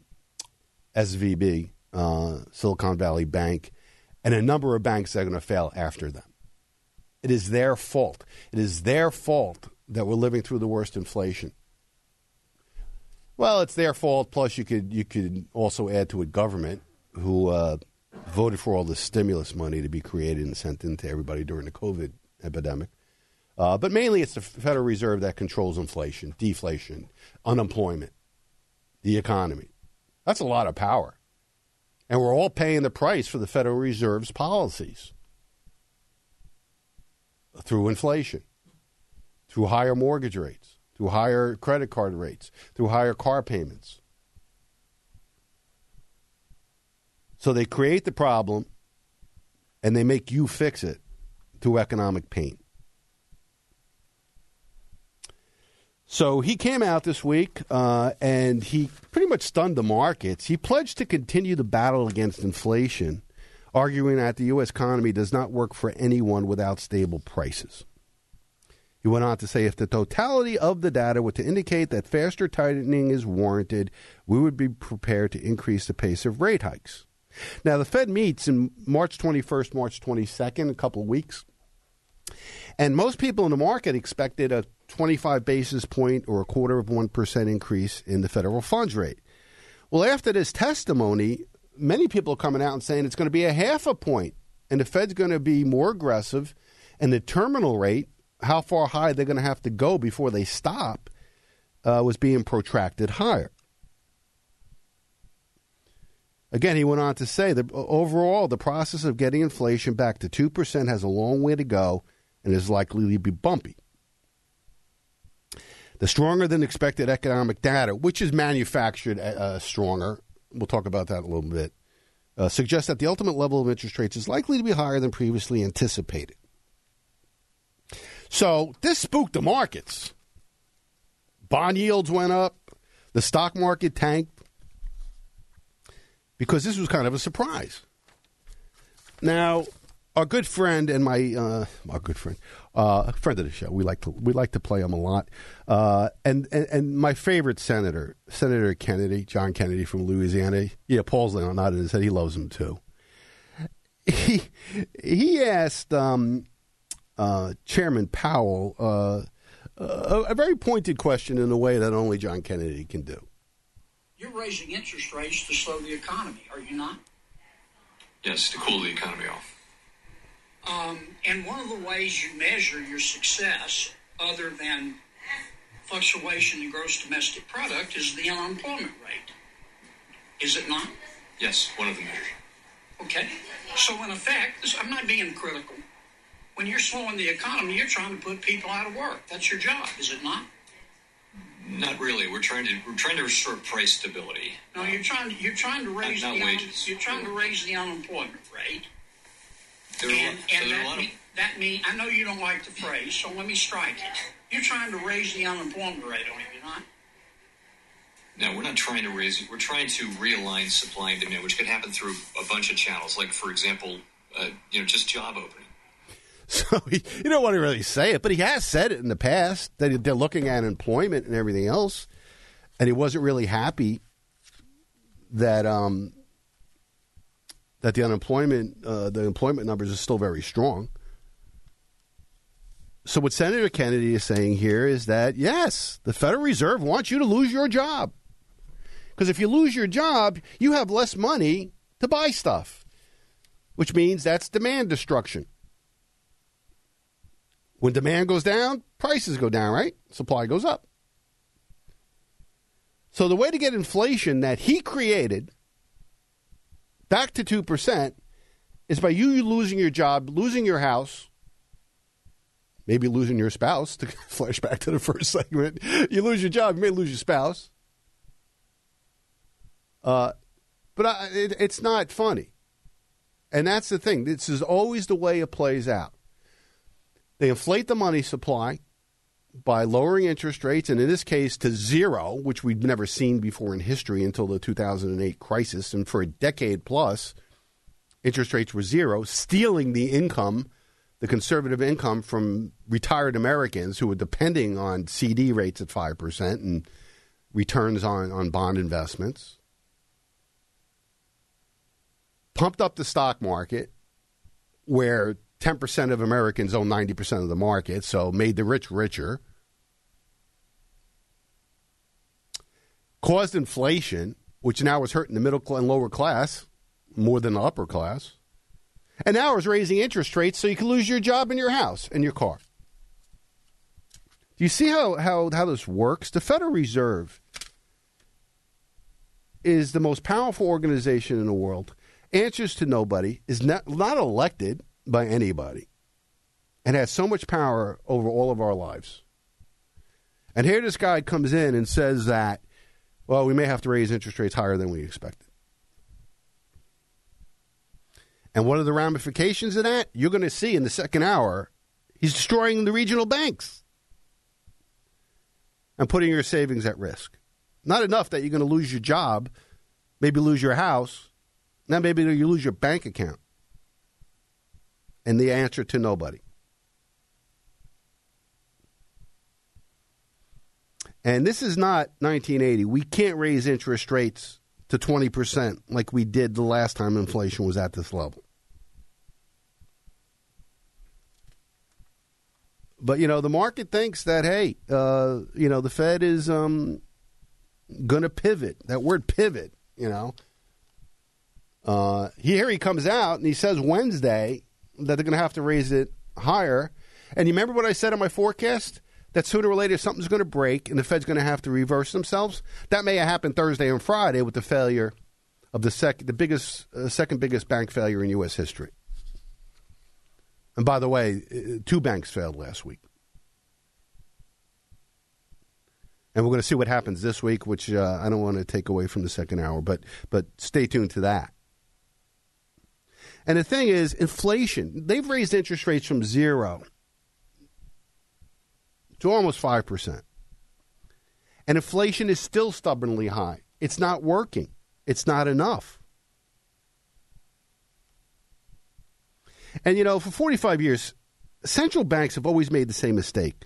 SVB, Silicon Valley Bank, and a number of banks that are going to fail after them. It is their fault. It is their fault that we're living through the worst inflation. Well, it's their fault. Plus, you could also add to it government, who voted for all the stimulus money to be created and sent into everybody during the COVID epidemic. But mainly it's the Federal Reserve that controls inflation, deflation, unemployment, the economy. That's a lot of power. And we're all paying the price for the Federal Reserve's policies through inflation, through higher mortgage rates, through higher credit card rates, through higher car payments. So they create the problem and they make you fix it through economic pain. So he came out this week and he pretty much stunned the markets. He pledged to continue the battle against inflation, arguing that the U.S. economy does not work for anyone without stable prices. He went on to say if the totality of the data were to indicate that faster tightening is warranted, we would be prepared to increase the pace of rate hikes. Now, the Fed meets in March 21st, March 22nd, a couple of weeks. And most people in the market expected a 25 basis point or 0.25% increase in the federal funds rate. Well, after this testimony, many people are coming out and saying it's going to be a 0.5 point, and the Fed's going to be more aggressive, and the terminal rate, how far high they're going to have to go before they stop, was being protracted higher. Again, he went on to say that overall, the process of getting inflation back to 2% has a long way to go and is likely to be bumpy. The stronger than expected economic data, which is manufactured stronger, we'll talk about that in a little bit, suggests that the ultimate level of interest rates is likely to be higher than previously anticipated. So this spooked the markets. Bond yields went up. The stock market tanked because this was kind of a surprise. Now, our good friend and a friend of the show, we like to play him a lot, and my favorite senator, Senator Kennedy, John Kennedy from Louisiana. Yeah, Paul's nodding his head. He loves him too. He asked Chairman Powell a very pointed question in a way that only John Kennedy can do. You're raising interest rates to slow the economy, are you not? Yes, to cool the economy off. And one of the ways you measure your success, other than fluctuation in gross domestic product, is the unemployment rate. Is it not? Yes, one of the measures. Okay. So in effect, I'm not being critical. When you're slowing the economy, you're trying to put people out of work. That's your job, is it not? Not really. We're trying to restore price stability. No, you're trying to raise not wages. You're trying to raise the unemployment rate. That means I know you don't like the phrase, so let me strike it. You're trying to raise the unemployment rate, are you not? No, we're not trying to raise it. We're trying to realign supply and demand, which could happen through a bunch of channels, like, for example, just job opening. So he don't want to really say it, but he has said it in the past that they're looking at employment and everything else, and he wasn't really happy that that the employment numbers are still very strong. So what Senator Kennedy is saying here is that, yes, the Federal Reserve wants you to lose your job. Because if you lose your job, you have less money to buy stuff, which means that's demand destruction. When demand goes down, prices go down, right? Supply goes up. So the way to get inflation that he created back to 2% is by you losing your job, losing your house, maybe losing your spouse, to flash back to the first segment. You lose your job, you may lose your spouse. But it's not funny. And that's the thing. This is always the way it plays out. They inflate the money supply by lowering interest rates, and in this case to zero, which we've never seen before in history until the 2008 crisis. And for a decade plus, interest rates were zero, stealing the income, the conservative income from retired Americans who were depending on CD rates at 5% and returns on bond investments. Pumped up the stock market, where 10% of Americans own 90% of the market, so made the rich richer. Caused inflation, which now is hurting the middle and lower class more than the upper class. And now is raising interest rates so you can lose your job and your house and your car. Do you see how this works? The Federal Reserve is the most powerful organization in the world, answers to nobody, is not elected by anybody, and has so much power over all of our lives. And here this guy comes in and says that, well, we may have to raise interest rates higher than we expected. And what are the ramifications of that? You're going to see in the second hour, he's destroying the regional banks and putting your savings at risk. Not enough that you're going to lose your job, maybe lose your house, now maybe you lose your bank account. And the answer to nobody. And this is not 1980. We can't raise interest rates to 20% like we did the last time inflation was at this level. But, the market thinks that, hey, the Fed is going to pivot. That word pivot, Here he comes out and he says Wednesday that they're going to have to raise it higher. And you remember what I said in my forecast? That sooner or later something's going to break and the Fed's going to have to reverse themselves. That may have happened Thursday and Friday with the failure of the second biggest bank failure in U.S. history. And by the way, 2 banks failed last week. And we're going to see what happens this week, which I don't want to take away from the second hour, but stay tuned to that. And the thing is, inflation, they've raised interest rates from 0 to almost 5%. And inflation is still stubbornly high. It's not working. It's not enough. And, for 45 years, central banks have always made the same mistake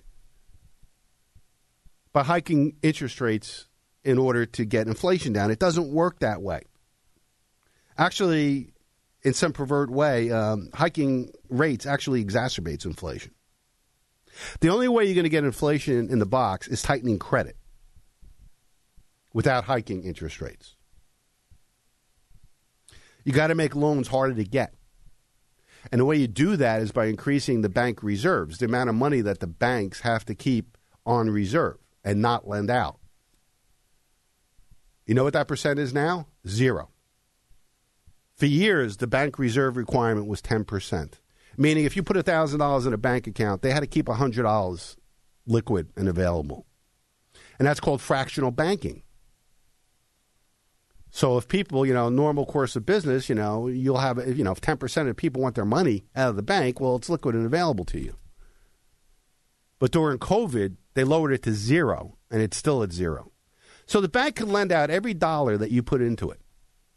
by hiking interest rates in order to get inflation down. It doesn't work that way. Actually, in some perverted way, hiking rates actually exacerbates inflation. The only way you're going to get inflation in the box is tightening credit without hiking interest rates. You got to make loans harder to get. And the way you do that is by increasing the bank reserves, the amount of money that the banks have to keep on reserve and not lend out. You know what that percent is now? 0. For years, the bank reserve requirement was 10%. Meaning if you put $1,000 in a bank account, they had to keep $100 liquid and available. And that's called fractional banking. So if people, normal course of business, you'll have, if 10% of people want their money out of the bank, well, it's liquid and available to you. But during COVID, they lowered it to 0, and it's still at 0. So the bank can lend out every dollar that you put into it.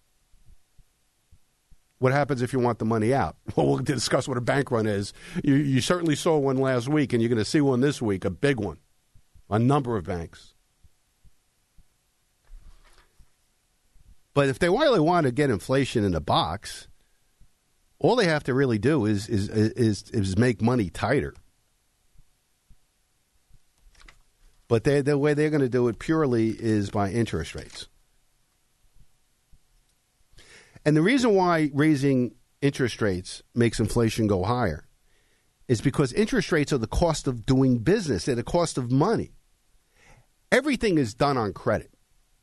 What happens if you want the money out? Well, we'll discuss what a bank run is. You certainly saw one last week, and you're going to see one this week, a big one, a number of banks. But if they really want to get inflation in the box, all they have to really do is make money tighter. But the way they're going to do it purely is by interest rates. And the reason why raising interest rates makes inflation go higher is because interest rates are the cost of doing business. They're the cost of money. Everything is done on credit.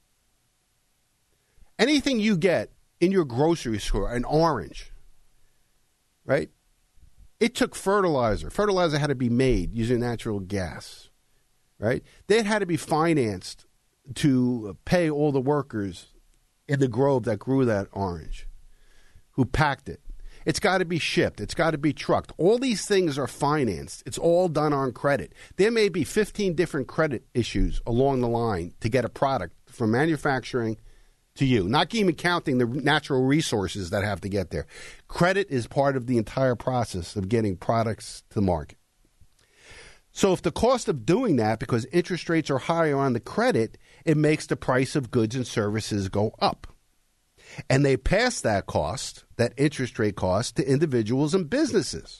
Anything you get in your grocery store, an orange, right? It took fertilizer. Fertilizer had to be made using natural gas, right? That had to be financed to pay all the workers in the grove that grew that orange, who packed it. It's got to be shipped. It's got to be trucked. All these things are financed. It's all done on credit. There may be 15 different credit issues along the line to get a product from manufacturing to you, not even counting the natural resources that have to get there. Credit is part of the entire process of getting products to the market. So if the cost of doing that, because interest rates are higher on the credit, it makes the price of goods and services go up. And they pass that cost, that interest rate cost, to individuals and businesses.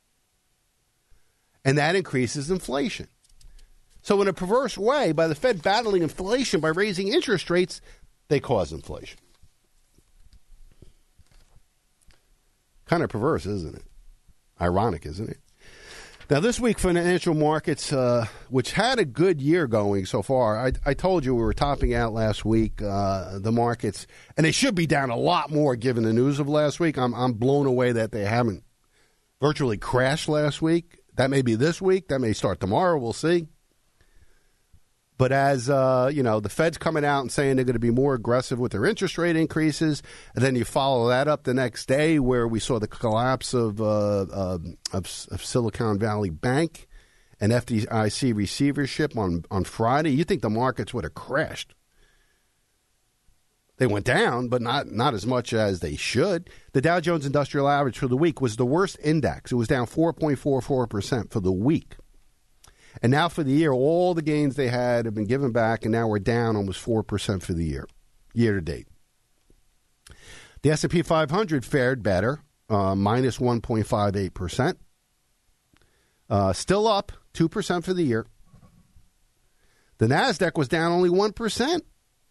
And that increases inflation. So in a perverse way, by the Fed battling inflation by raising interest rates, they cause inflation. Kind of perverse, isn't it? Ironic, isn't it? Now, this week, financial markets, which had a good year going so far, I told you we were topping out last week, the markets, and they should be down a lot more given the news of last week. I'm blown away that they haven't virtually crashed last week. That may be this week. That may start tomorrow. We'll see. But as, the Fed's coming out and saying they're going to be more aggressive with their interest rate increases, and then you follow that up the next day where we saw the collapse of Silicon Valley Bank and FDIC receivership on Friday, you think the markets would have crashed. They went down, but not as much as they should. The Dow Jones Industrial Average for the week was the worst index. It was down 4.44% for the week. And now for the year, all the gains they had have been given back, and now we're down almost 4% for the year to date. The S&P 500 fared better, minus 1.58%. Still up 2% for the year. The NASDAQ was down only 1%,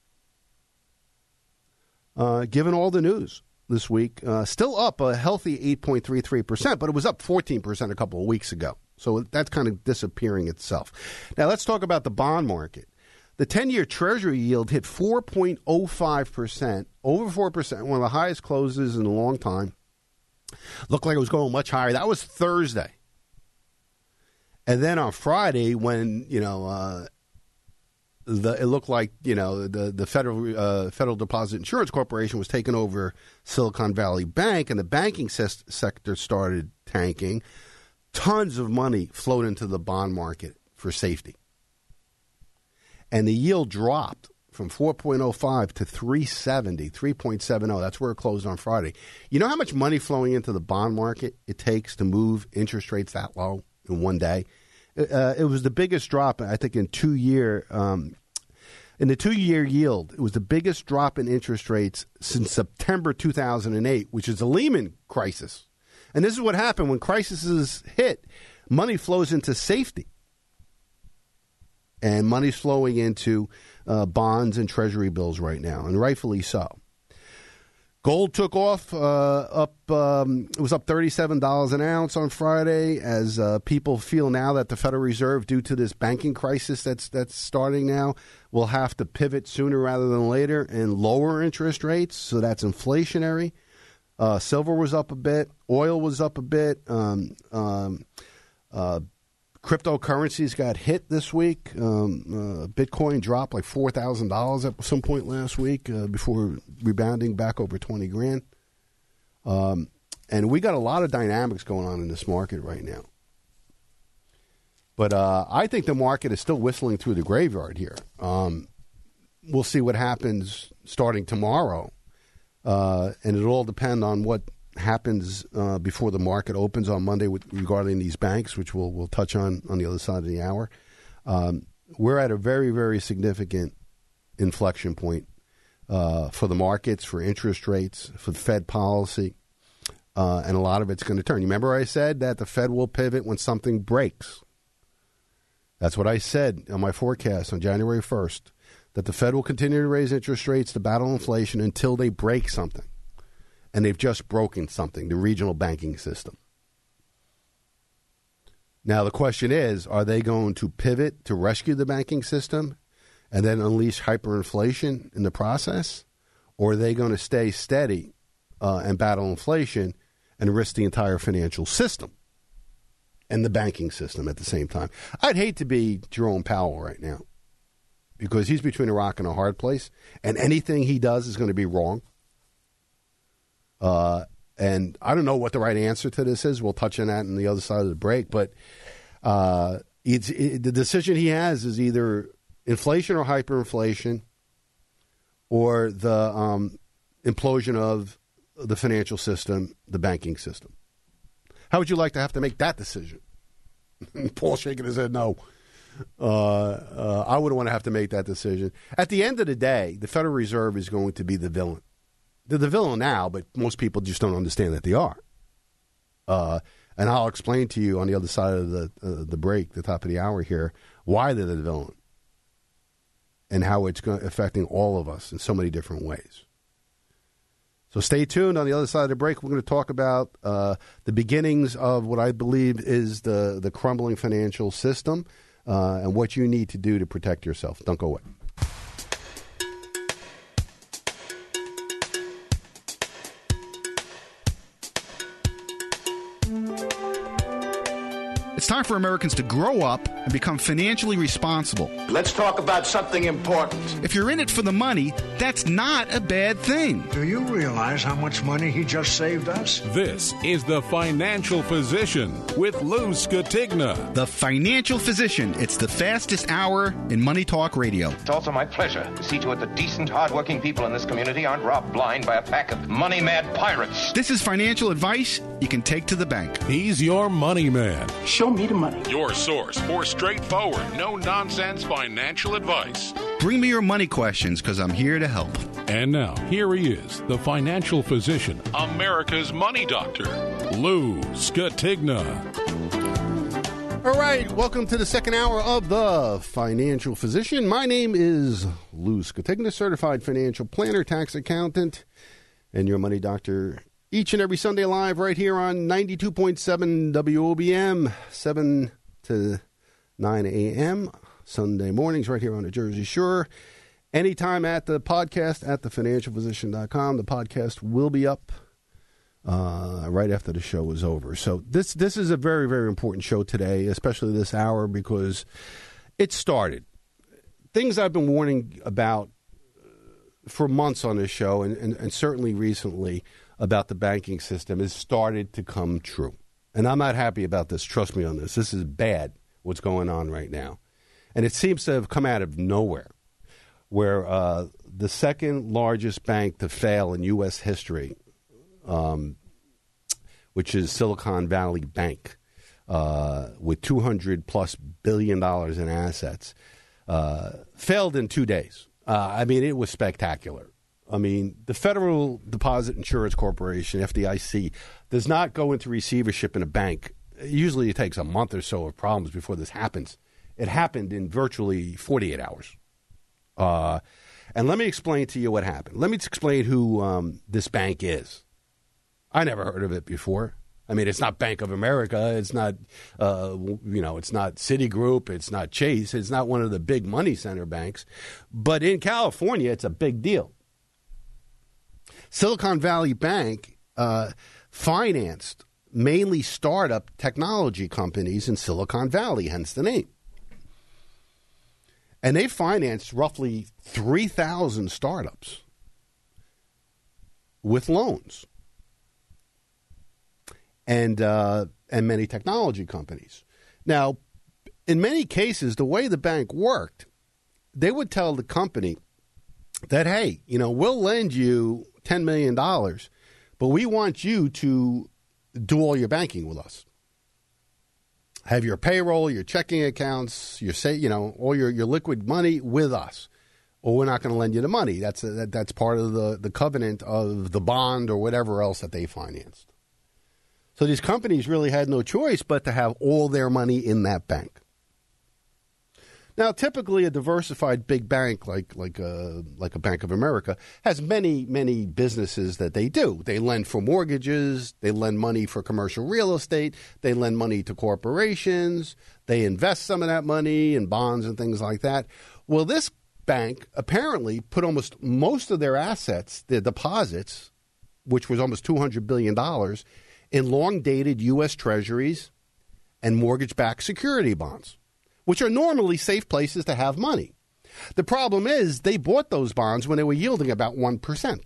given all the news this week. Still up a healthy 8.33%, but it was up 14% a couple of weeks ago. So that's kind of disappearing itself. Now, let's talk about the bond market. The 10-year Treasury yield hit 4.05%, over 4%, one of the highest closes in a long time. Looked like it was going much higher. That was Thursday. And then on Friday, when, it looked like, the Federal Deposit Insurance Corporation was taking over Silicon Valley Bank, and the banking sector started tanking, tons of money flowed into the bond market for safety. And the yield dropped from 4.05 to 3.70. That's where it closed on Friday. You know how much money flowing into the bond market it takes to move interest rates that low in one day? It was the biggest drop, I think, in the 2-year yield. It was the biggest drop in interest rates since September 2008, which is the Lehman crisis. And this is what happened when crises hit. Money flows into safety. And money's flowing into bonds and treasury bills right now, and rightfully so. Gold took off, it was up $37 an ounce on Friday as people feel now that the Federal Reserve, due to this banking crisis that's starting now, will have to pivot sooner rather than later and lower interest rates. So that's inflationary. Silver was up a bit. Oil was up a bit. Cryptocurrencies got hit this week. Bitcoin dropped like $4,000 at some point last week before rebounding back over $20,000. And we got a lot of dynamics going on in this market right now. But I think the market is still whistling through the graveyard here. We'll see what happens starting tomorrow. And it'll all depend on what happens before the market opens on Monday regarding these banks, which we'll touch on the other side of the hour. We're at a very, very significant inflection point for the markets, for interest rates, for the Fed policy, and a lot of it's going to turn. You remember I said that the Fed will pivot when something breaks. That's what I said on my forecast on January 1st, that the Fed will continue to raise interest rates to battle inflation until they break something. and they've just broken something, the regional banking system. Now, the question is, are they going to pivot to rescue the banking system and then unleash hyperinflation in the process? Or are they going to stay steady and battle inflation and risk the entire financial system and the banking system at the same time? I'd hate to be Jerome Powell right now because he's between a rock and a hard place, and anything he does is going to be wrong. And I don't know what the right answer to this is. We'll touch on that on the other side of the break. But the decision he has is either inflation or hyperinflation or the implosion of the financial system, the banking system. How would you like to have to make that decision? Paul's shaking his head no. I wouldn't want to have to make that decision. At the end of the day, the Federal Reserve is going to be the villain. They're the villain now, but most people just don't understand that they are. And I'll explain to you on the other side of the break, the top of the hour here, why they're the villain and how it's affecting all of us in so many different ways. So stay tuned. On the other side of the break, we're going to talk about the beginnings of what I believe is the crumbling financial system and what you need to do to protect yourself. Don't go away. It's time for Americans to grow up and become financially responsible. Let's talk about something important. If you're in it for the money, that's not a bad thing. Do you realize how much money he just saved us? This is The Financial Physician with Lou Scatigna. The Financial Physician. It's the fastest hour in Money Talk Radio. It's also my pleasure to see to it that decent, hardworking people in this community aren't robbed blind by a pack of money-mad pirates. This is financial advice you can take to the bank. He's your money man. Show me the money. Your source for straightforward, no-nonsense financial advice. Bring me your money questions because I'm here to help. And now, here he is, the Financial Physician, America's Money Doctor, Lou Scatigna. All right, welcome to the second hour of the Financial Physician. My name is Lou Scatigna, certified financial planner, tax accountant, and your money doctor. Each and every Sunday live right here on 92.7 WOBM, 7 to 9 a.m. Sunday mornings right here on the Jersey Shore. Anytime at the podcast at thefinancialphysician.com. The podcast will be up right after the show is over. So this is a very, very important show today, especially this hour, because it started. Things I've been warning about for months on this show and certainly recently about the banking system has started to come true. And I'm not happy about this. Trust me on this. This is bad, what's going on right now. And it seems to have come out of nowhere, where the second largest bank to fail in U.S. history, which is Silicon Valley Bank, with $200+ billion in assets, failed in 2 days. I mean, it was spectacular. I mean, the Federal Deposit Insurance Corporation, FDIC, does not go into receivership in a bank. Usually it takes a month or so of problems before this happens. It happened in virtually 48 hours. And let me explain to you what happened. Let me explain who this bank is. I never heard of it before. I mean, it's not Bank of America. It's not, it's not Citigroup. It's not Chase. It's not one of the big money center banks. But in California, it's a big deal. Silicon Valley Bank financed mainly startup technology companies in Silicon Valley, hence the name. And they financed roughly 3,000 startups with loans and many technology companies. Now, in many cases, the way the bank worked, they would tell the company that, hey, we'll lend you $10 million, but we want you to do all your banking with us. Have your payroll, your checking accounts, all your liquid money with us, or we're not going to lend you the money. That's part of the covenant of the bond or whatever else that they financed. So these companies really had no choice but to have all their money in that bank. Now, typically, a diversified big bank like a Bank of America has many businesses that they do. They lend for mortgages. They lend money for commercial real estate. They lend money to corporations. They invest some of that money in bonds and things like that. Well, this bank apparently put almost most of their assets, their deposits, which was almost $200 billion, in long-dated U.S. Treasuries and mortgage-backed security bonds, which are normally safe places to have money. The problem is they bought those bonds when they were yielding about 1%.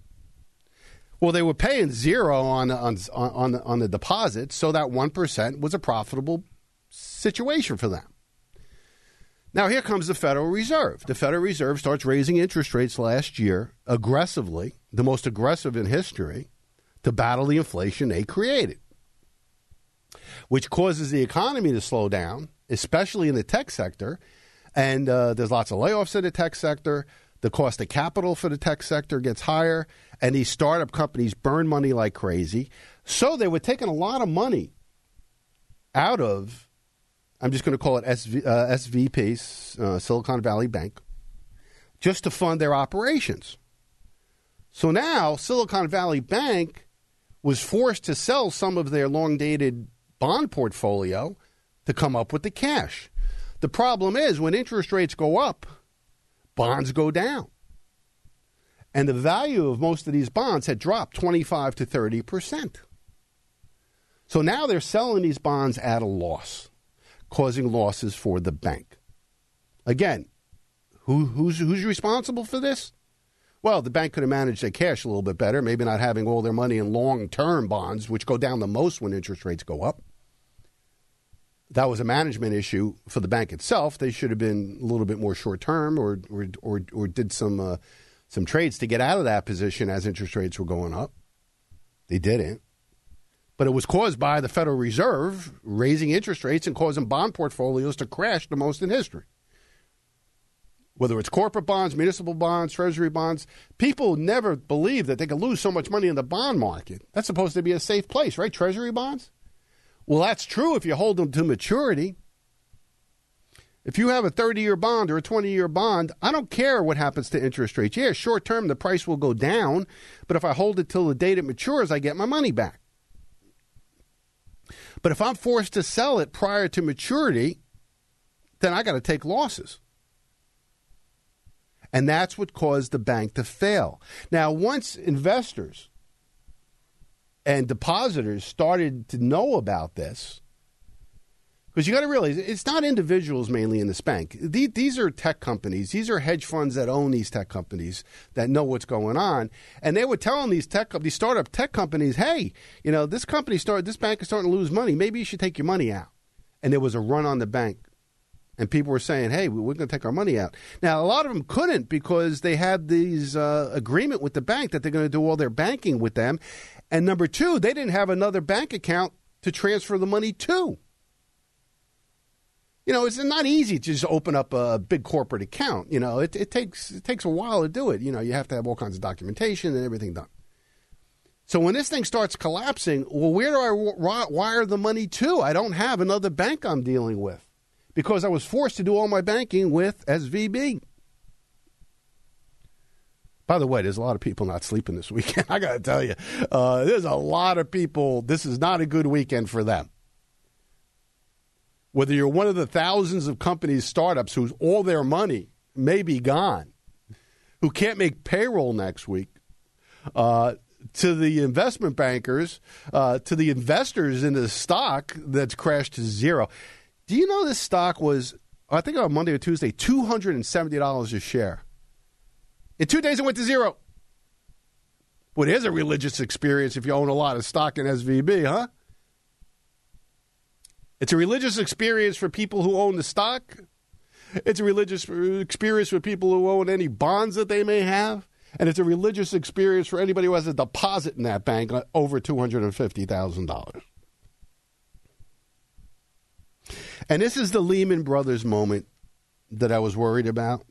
Well, they were paying zero on the deposit, so that 1% was a profitable situation for them. Now, here comes the Federal Reserve. The Federal Reserve starts raising interest rates last year aggressively, the most aggressive in history, to battle the inflation they created, which causes the economy to slow down, especially in the tech sector. And there's lots of layoffs in the tech sector. The cost of capital for the tech sector gets higher, and these startup companies burn money like crazy. So they were taking a lot of money out of, I'm just going to call it SVP, Silicon Valley Bank, just to fund their operations. So now Silicon Valley Bank was forced to sell some of their long-dated bond portfolio to come up with the cash. The problem is when interest rates go up, bonds go down. And the value of most of these bonds had dropped 25 to 30%. So now they're selling these bonds at a loss, causing losses for the bank. Again, who's responsible for this? Well, the bank could have managed their cash a little bit better, maybe not having all their money in long-term bonds, which go down the most when interest rates go up. That was a management issue for the bank itself. They should have been a little bit more short-term or did some trades to get out of that position as interest rates were going up. They didn't. But it was caused by the Federal Reserve raising interest rates and causing bond portfolios to crash the most in history. Whether it's corporate bonds, municipal bonds, treasury bonds, people never believe that they can lose so much money in the bond market. That's supposed to be a safe place, right? Treasury bonds? Well, that's true if you hold them to maturity. If you have a 30-year bond or a 20-year bond, I don't care what happens to interest rates. Yeah, short term, the price will go down, but if I hold it till the date it matures, I get my money back. But if I'm forced to sell it prior to maturity, then I got to take losses. And that's what caused the bank to fail. Now, once investors and depositors started to know about this, because you got to realize it's not individuals mainly in this bank. These are tech companies. These are hedge funds that own these tech companies that know what's going on. And they were telling these startup tech companies, hey, this bank is starting to lose money. Maybe you should take your money out. And there was a run on the bank. And people were saying, hey, we're going to take our money out. Now, a lot of them couldn't because they had these agreement with the bank that they're going to do all their banking with them. And number two, they didn't have another bank account to transfer the money to. It's not easy to just open up a big corporate account. It takes a while to do it. You have to have all kinds of documentation and everything done. So when this thing starts collapsing, well, where do I wire the money to? I don't have another bank I'm dealing with because I was forced to do all my banking with SVB. By the way, there's a lot of people not sleeping this weekend. I got to tell you, there's a lot of people. This is not a good weekend for them. Whether you're one of the thousands of companies, startups, whose all their money may be gone, who can't make payroll next week, to the investment bankers, to the investors in the stock that's crashed to zero. Do you know this stock was, I think on Monday or Tuesday, $270 a share? In 2 days, it went to zero. Well, there's a religious experience if you own a lot of stock in SVB, huh? It's a religious experience for people who own the stock. It's a religious experience for people who own any bonds that they may have. And it's a religious experience for anybody who has a deposit in that bank over $250,000. And this is the Lehman Brothers moment that I was worried about.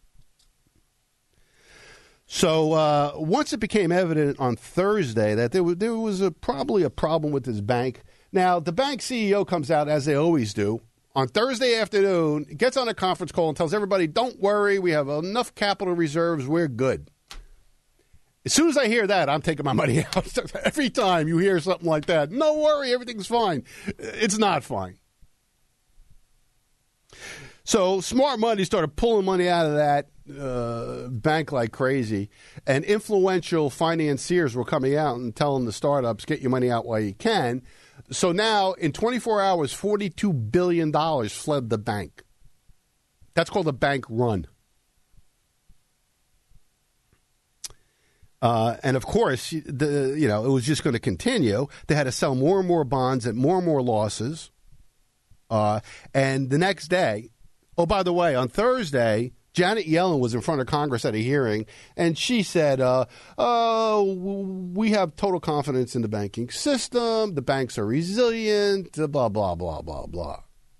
So once it became evident on Thursday that there was probably a problem with this bank. Now, the bank CEO comes out, as they always do, on Thursday afternoon, gets on a conference call and tells everybody, don't worry, we have enough capital reserves, we're good. As soon as I hear that, I'm taking my money out. Every time you hear something like that, no worry, everything's fine. It's not fine. So smart money started pulling money out of that bank like crazy, and influential financiers were coming out and telling the startups, get your money out while you can. So now, in 24 hours, $42 billion fled the bank. That's called a bank run. And, of course, it was just going to continue. They had to sell more and more bonds at more and more losses. And the next day, oh, by the way, on Thursday, Janet Yellen was in front of Congress at a hearing, and she said, we have total confidence in the banking system. The banks are resilient, blah, blah, blah, blah, blah.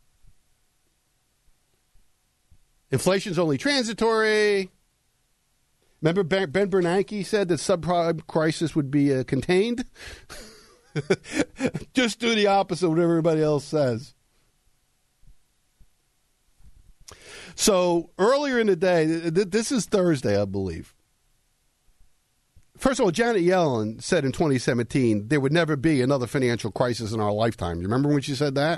Inflation's only transitory. Remember Ben Bernanke said that subprime crisis would be contained? Just do the opposite of what everybody else says. So earlier in the day, this is Thursday, I believe. First of all, Janet Yellen said in 2017 there would never be another financial crisis in our lifetime. You remember when she said that?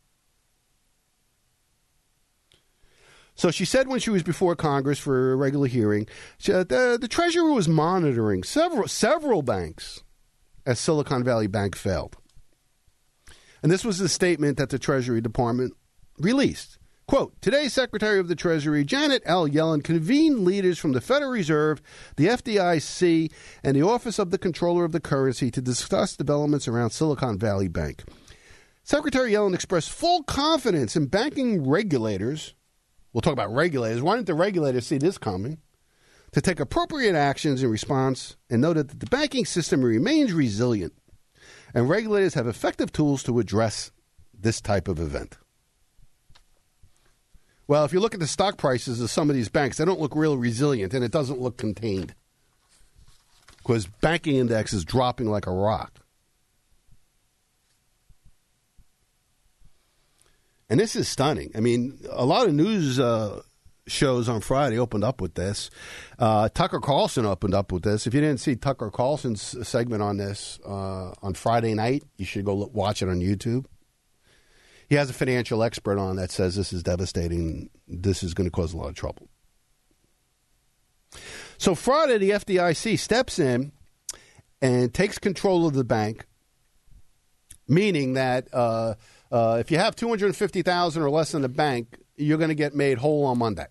So she said when she was before Congress for a regular hearing, she said, the Treasury was monitoring several banks as Silicon Valley Bank failed. And this was the statement that the Treasury Department released. Quote, today's Secretary of the Treasury, Janet L. Yellen, convened leaders from the Federal Reserve, the FDIC, and the Office of the Comptroller of the Currency to discuss developments around Silicon Valley Bank. Secretary Yellen expressed full confidence in banking regulators. We'll talk about regulators. Why didn't the regulators see this coming? To take appropriate actions in response, and noted that the banking system remains resilient and regulators have effective tools to address this type of event. Well, if you look at the stock prices of some of these banks, they don't look real resilient, and it doesn't look contained because banking index is dropping like a rock. And this is stunning. I mean, a lot of news shows on Friday opened up with this. Tucker Carlson opened up with this. If you didn't see Tucker Carlson's segment on this on Friday night, you should go watch it on YouTube. He has a financial expert on that says this is devastating. This is going to cause a lot of trouble. So Friday, the FDIC steps in and takes control of the bank, meaning that if you have $250,000 or less in the bank, you're going to get made whole on Monday.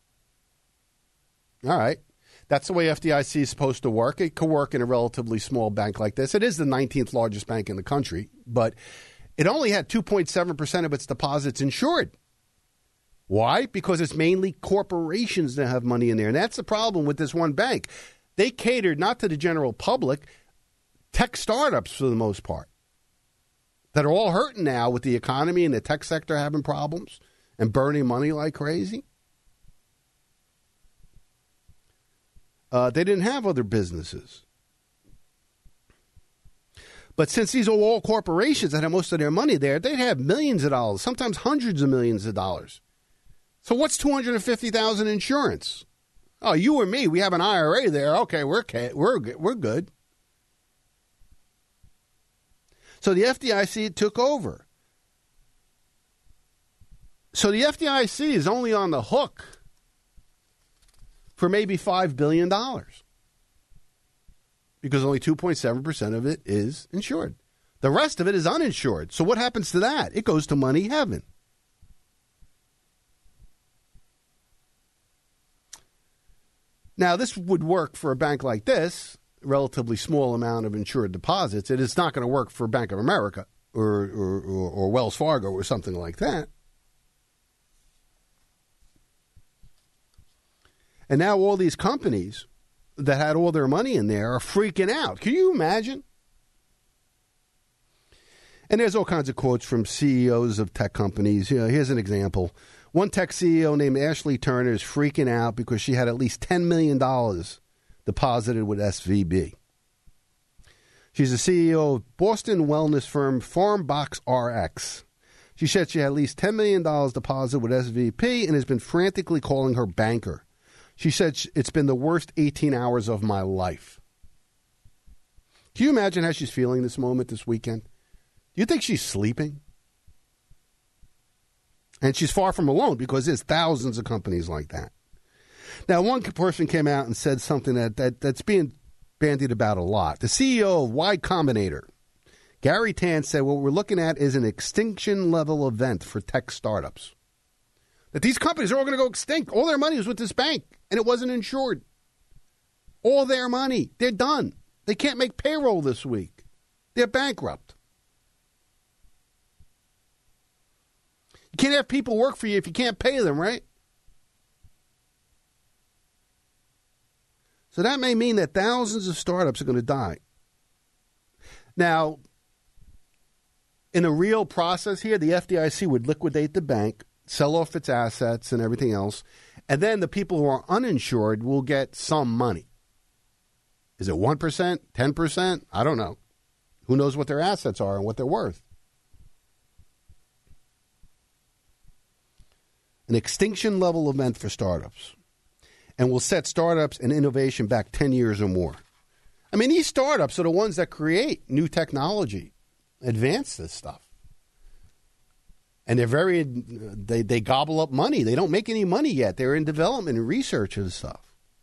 All right. That's the way FDIC is supposed to work. It could work in a relatively small bank like this. It is the 19th largest bank in the country, but it only had 2.7% of its deposits insured. Why? Because it's mainly corporations that have money in there. And that's the problem with this one bank. They catered not to the general public, tech startups for the most part, that are all hurting now with the economy and the tech sector having problems and burning money like crazy. They didn't have other businesses. But since these are all corporations that have most of their money there, they'd have millions of dollars, sometimes hundreds of millions of dollars. So what's $250,000 insurance? Oh, you or me, we have an IRA there. Okay, we're good. So the FDIC took over. So the FDIC is only on the hook for maybe $5 billion. Because only 2.7% of it is insured. The rest of it is uninsured. So what happens to that? It goes to money heaven. Now, this would work for a bank like this, relatively small amount of insured deposits. It is not going to work for Bank of America or Wells Fargo or something like that. And now all these companies that had all their money in there are freaking out. Can you imagine? And there's all kinds of quotes from CEOs of tech companies. You know, here's an example. One tech CEO named Ashley Turner is freaking out because she had at least $10 million deposited with SVB. She's the CEO of Boston wellness firm FarmBox RX. She said she had at least $10 million deposited with SVP and has been frantically calling her banker. She said it's been the worst 18 hours of my life. Can you imagine how she's feeling this moment, this weekend? Do you think she's sleeping? And she's far from alone because there's thousands of companies like that. Now, one person came out and said something that's being bandied about a lot. The CEO of Y Combinator, Gary Tan, said what we're looking at is an extinction-level event for tech startups. That these companies are all going to go extinct. All their money was with this bank, and it wasn't insured. All their money. They're done. They can't make payroll this week. They're bankrupt. You can't have people work for you if you can't pay them, right? So that may mean that thousands of startups are going to die. Now, in a real process here, the FDIC would liquidate the bank, sell off its assets and everything else, and then the people who are uninsured will get some money. Is it 1%, 10%? I don't know. Who knows what their assets are and what they're worth? An extinction-level event for startups. And will set startups and innovation back 10 years or more. I mean, these startups are the ones that create new technology, advance this stuff. And they gobble up money. They don't make any money yet. They're in development and research and stuff.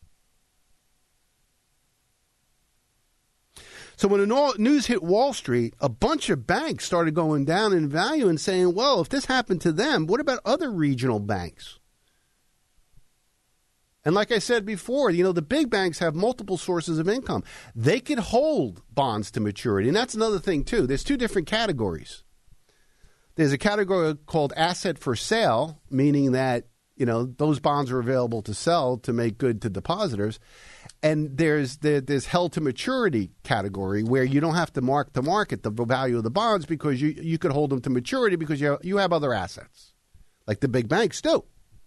So when the news hit Wall Street, a bunch of banks started going down in value and saying, well, if this happened to them, what about other regional banks? And like I said before, the big banks have multiple sources of income. They could hold bonds to maturity. And that's another thing, too. There's two different categories. There's a category called asset for sale, meaning that, those bonds are available to sell to make good to depositors. And there's held to maturity category where you don't have to mark to market the value of the bonds because you could hold them to maturity because you have other assets, like the big banks do.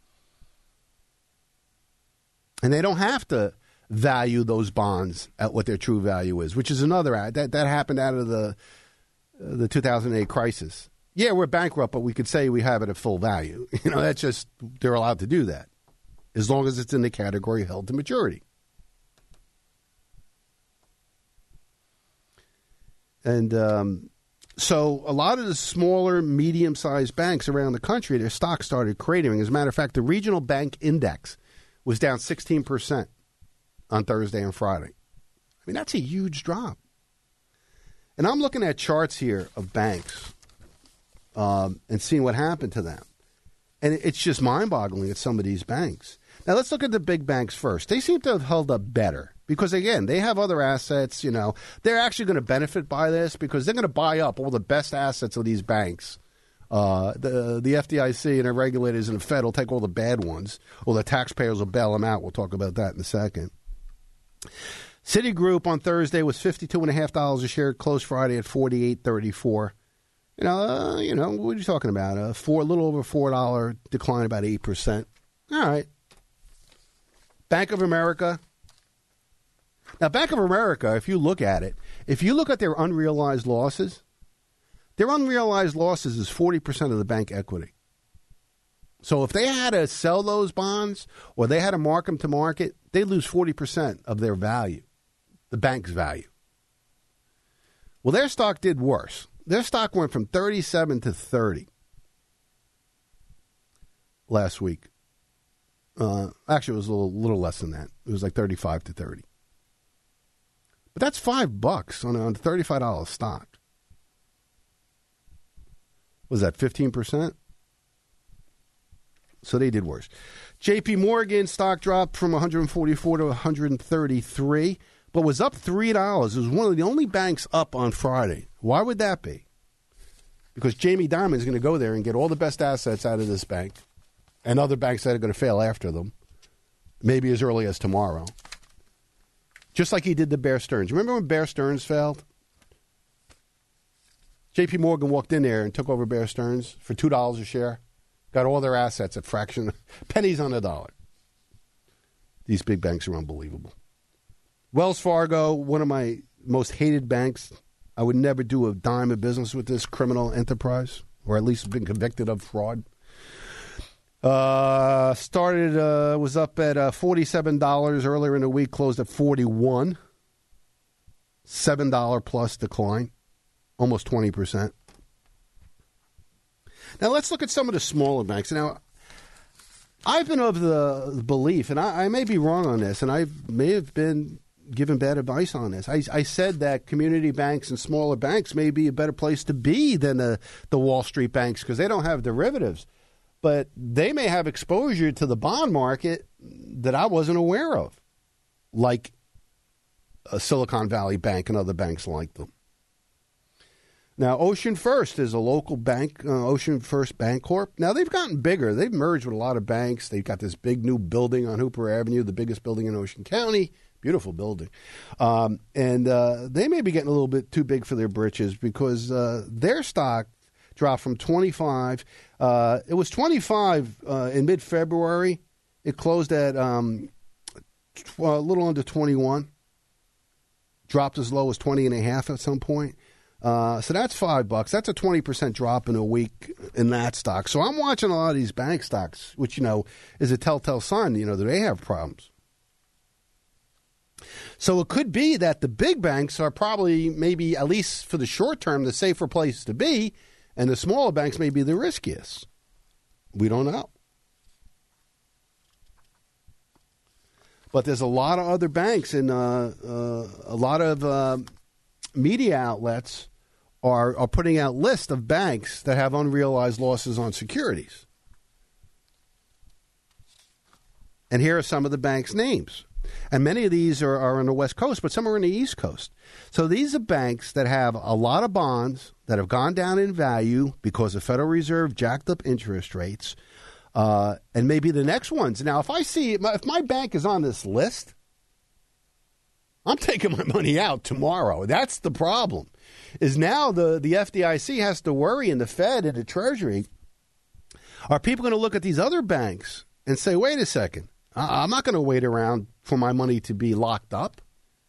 And they don't have to value those bonds at what their true value is, which is another that happened out of the 2008 crisis. Yeah, we're bankrupt, but we could say we have it at full value. That's just they're allowed to do that as long as it's in the category held to maturity. And so a lot of the smaller, medium-sized banks around the country, their stocks started cratering. As a matter of fact, the regional bank index was down 16% on Thursday and Friday. I mean, that's a huge drop. And I'm looking at charts here of banks and seeing what happened to them. And it's just mind-boggling at some of these banks. Now, let's look at the big banks first. They seem to have held up better because, again, they have other assets. They're actually going to benefit by this because they're going to buy up all the best assets of these banks. The FDIC and their regulators and the Fed will take all the bad ones, or the taxpayers will bail them out. We'll talk about that in a second. Citigroup on Thursday was $52.50 a share, closed Friday at $48.34. What are you talking about? A little over $4 decline, about 8%. All right. Bank of America. Now, Bank of America, if you look at their unrealized losses, their unrealized losses is 40% of the bank equity. So if they had to sell those bonds or they had to mark them to market, they lose 40% of their value, the bank's value. Well, their stock did worse. Their stock went from 37 to 30 last week. Actually, it was a little less than that. It was like 35 to 30. But that's $5 on a $35 stock. Was that 15%? So they did worse. J.P. Morgan stock dropped from 144 to 133, but was up $3. It was one of the only banks up on Friday. Why would that be? Because Jamie Dimon is going to go there and get all the best assets out of this bank and other banks that are going to fail after them, maybe as early as tomorrow. Just like he did to Bear Stearns. Remember when Bear Stearns failed? J.P. Morgan walked in there and took over Bear Stearns for $2 a share. Got all their assets at pennies on the dollar. These big banks are unbelievable. Wells Fargo, one of my most hated banks. I would never do a dime of business with this criminal enterprise. or at least been convicted of fraud. Was up at $47 earlier in the week, closed at $41. $7 plus decline, almost 20%. Now let's look at some of the smaller banks. Now, I've been of the belief, and I may be wrong on this, and I may have been given bad advice on this. I said that community banks and smaller banks may be a better place to be than the Wall Street banks because they don't have derivatives. But they may have exposure to the bond market that I wasn't aware of, like a Silicon Valley Bank and other banks like them. Now, Ocean First is a local bank, Ocean First Bancorp. Now, they've gotten bigger. They've merged with a lot of banks. They've got this big new building on Hooper Avenue, the biggest building in Ocean County. Beautiful building. And they may be getting a little bit too big for their britches because their stock dropped from 25. It was 25 in mid-February. It closed at a little under 21. Dropped as low as 20.5 at some point. So that's $5. That's a 20% drop in a week in that stock. So I'm watching a lot of these bank stocks, which, is a telltale sign, that they have problems. So it could be that the big banks are probably, maybe at least for the short term, the safer place to be, and the smaller banks may be the riskiest. We don't know. But there's a lot of other banks, and a lot of media outlets are putting out lists of banks that have unrealized losses on securities. And here are some of the banks' names. And many of these are on the West Coast, but some are on the East Coast. So these are banks that have a lot of bonds that have gone down in value because the Federal Reserve jacked up interest rates, and maybe the next ones. Now, if my bank is on this list, I'm taking my money out tomorrow. That's the problem, is now the FDIC has to worry, and the Fed and the Treasury, are people going to look at these other banks and say, wait a second, I'm not going to wait around for my money to be locked up.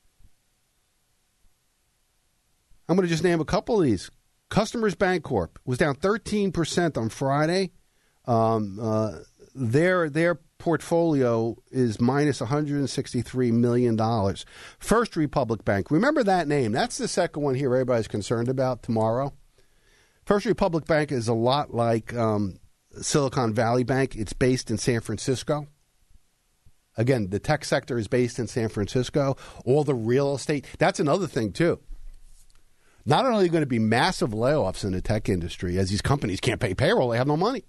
I'm going to just name a couple of these. Customers Bancorp was down 13% on Friday. Their portfolio is minus $163 million. First Republic Bank. Remember that name. That's the second one here everybody's concerned about tomorrow. First Republic Bank is a lot like Silicon Valley Bank. It's based in San Francisco. Again, the tech sector is based in San Francisco. All the real estate. That's another thing, too. Not only are going to be massive layoffs in the tech industry, as these companies can't pay payroll, they have no money.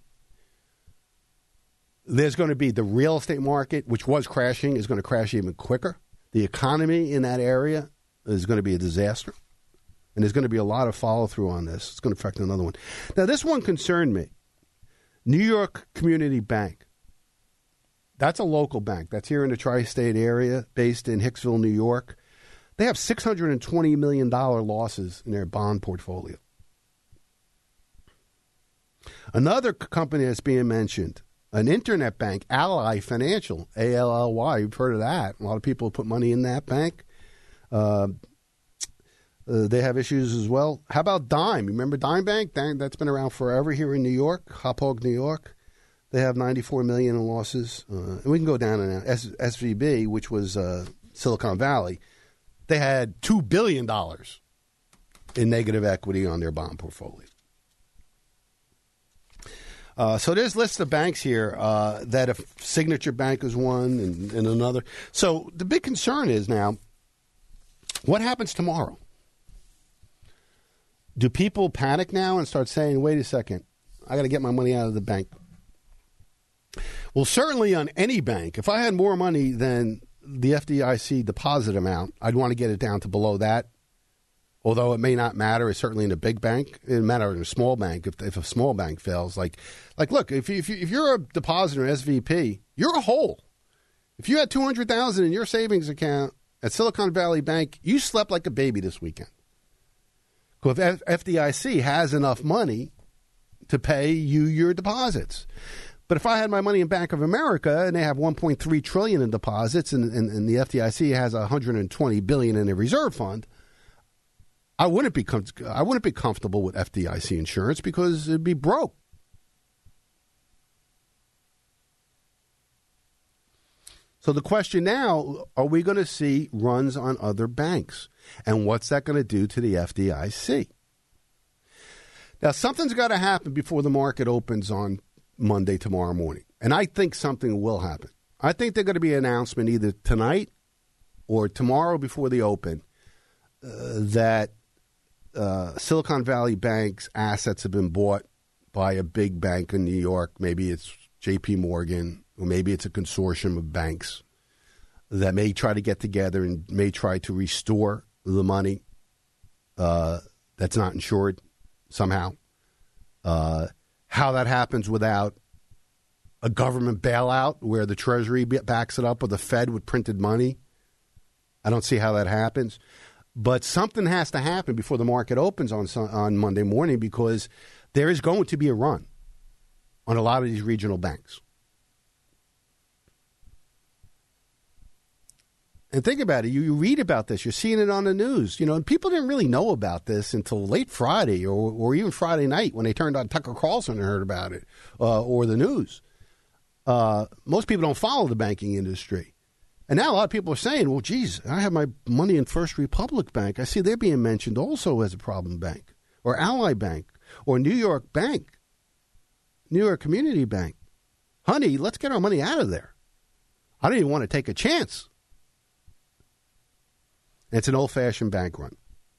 There's going to be the real estate market, which was crashing, is going to crash even quicker. The economy in that area is going to be a disaster. And there's going to be a lot of follow-through on this. It's going to affect another one. Now, this one concerned me. New York Community Bank. That's a local bank. That's here in the tri-state area, based in Hicksville, New York. They have $620 million losses in their bond portfolio. Another company that's being mentioned, an internet bank, Ally Financial, ALLY. You've heard of that. A lot of people put money in that bank. They have issues as well. How about Dime? Remember Dime Bank? That's been around forever here in New York, Hauppauge, New York. They have $94 million in losses. And we can go down and down. SVB, which was Silicon Valley, they had $2 billion in negative equity on their bond portfolio. So there's lists of banks here that if Signature Bank is one and another. So the big concern is now, what happens tomorrow? Do people panic now and start saying, wait a second, I got to get my money out of the bank? Well, certainly on any bank, if I had more money than the FDIC deposit amount, I'd want to get it down to below that. Although it may not matter, it's certainly in a big bank. It matter in a small bank. If a small bank fails, like look, if you're a depositor in SVP, you're a hole. If you had $200,000 in your savings account at Silicon Valley Bank, you slept like a baby this weekend. Because FDIC has enough money to pay you your deposits. But if I had my money in Bank of America and they have $1.3 trillion in deposits and the FDIC has $120 billion in a reserve fund, I wouldn't be comfortable with FDIC insurance because it'd be broke. So the question now, are we going to see runs on other banks? And what's that going to do to the FDIC? Now, something's got to happen before the market opens on Monday, tomorrow morning. And I think something will happen. I think there's going to be an announcement either tonight or tomorrow before the open that Silicon Valley Bank's assets have been bought by a big bank in New York. Maybe it's J.P. Morgan, or maybe it's a consortium of banks that may try to get together and may try to restore the money that's not insured somehow. How that happens without a government bailout where the Treasury backs it up or the Fed with printed money, I don't see how that happens. But something has to happen before the market opens on Monday morning, because there is going to be a run on a lot of these regional banks. And think about it. You read about this. You're seeing it on the news. You know, and people didn't really know about this until late Friday or even Friday night when they turned on Tucker Carlson and heard about it or the news. Most people don't follow the banking industry. And now a lot of people are saying, well, geez, I have my money in First Republic Bank. I see they're being mentioned also as a problem bank, or Ally Bank, or New York Bank, New York Community Bank. Honey, let's get our money out of there. I don't even want to take a chance. It's an old-fashioned bank run.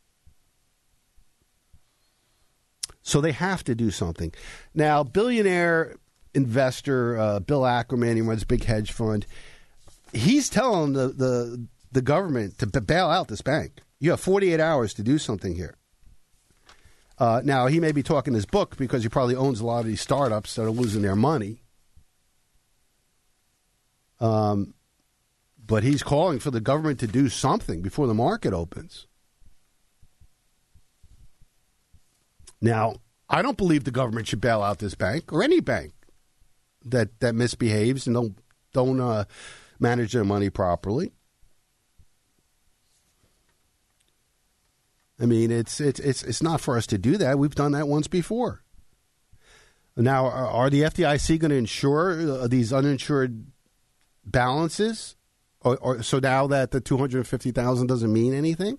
So they have to do something. Now, billionaire investor Bill Ackman, he runs a big hedge fund. He's telling the government to bail out this bank. You have 48 hours to do something here. Now, he may be talking his book because he probably owns a lot of these startups that are losing their money. But he's calling for the government to do something before the market opens. Now, I don't believe the government should bail out this bank or any bank that misbehaves and don't manage their money properly. I mean, it's not for us to do that. We've done that once before. Now, are the FDIC going to insure these uninsured balances? Or so now that the $250,000 doesn't mean anything?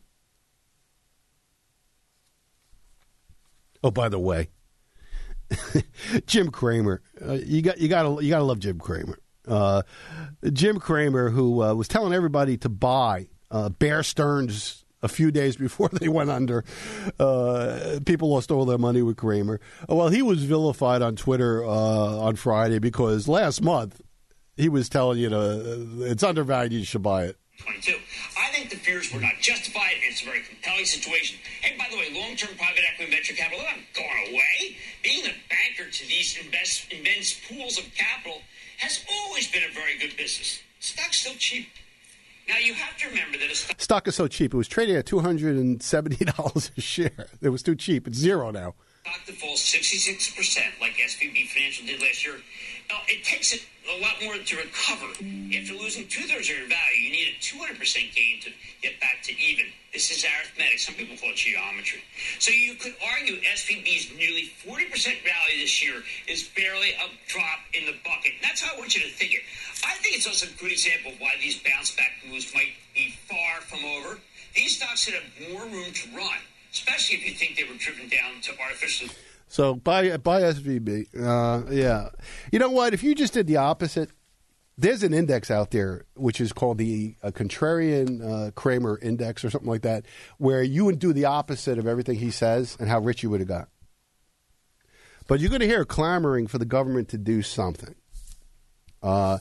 Oh, by the way, Jim Cramer, you gotta love Jim Cramer. Jim Cramer, who was telling everybody to buy Bear Stearns a few days before they went under. People lost all their money with Cramer. Well, he was vilified on Twitter on Friday because last month he was telling you it's undervalued, you should buy it. 22. I think the fears were not justified. It's a very compelling situation. Hey, by the way, long-term private equity venture capital, they're not going away. Being a banker to these immense pools of capital has always been a very good business. Stock's still cheap. Now, you have to remember that stock is so cheap. It was trading at $270 a share. It was too cheap. It's zero now. Stock that falls 66% like SVB Financial did last year. Now, it takes it a lot more to recover. After losing two-thirds of your value, you need a 200% gain to get back to even. This is arithmetic. Some people call it geometry. So you could argue SVB's nearly 40% value this year is barely a drop in the bucket. And that's how I want you to think it. I think it's also a good example of why these bounce-back moves might be far from over. These stocks should have more room to run, especially if you think they were driven down to artificial. So buy SVB. Yeah. You know what? If you just did the opposite, there's an index out there which is called the Contrarian Cramer Index or something like that, where you would do the opposite of everything he says and how rich you would have got. But you're going to hear clamoring for the government to do something. We'll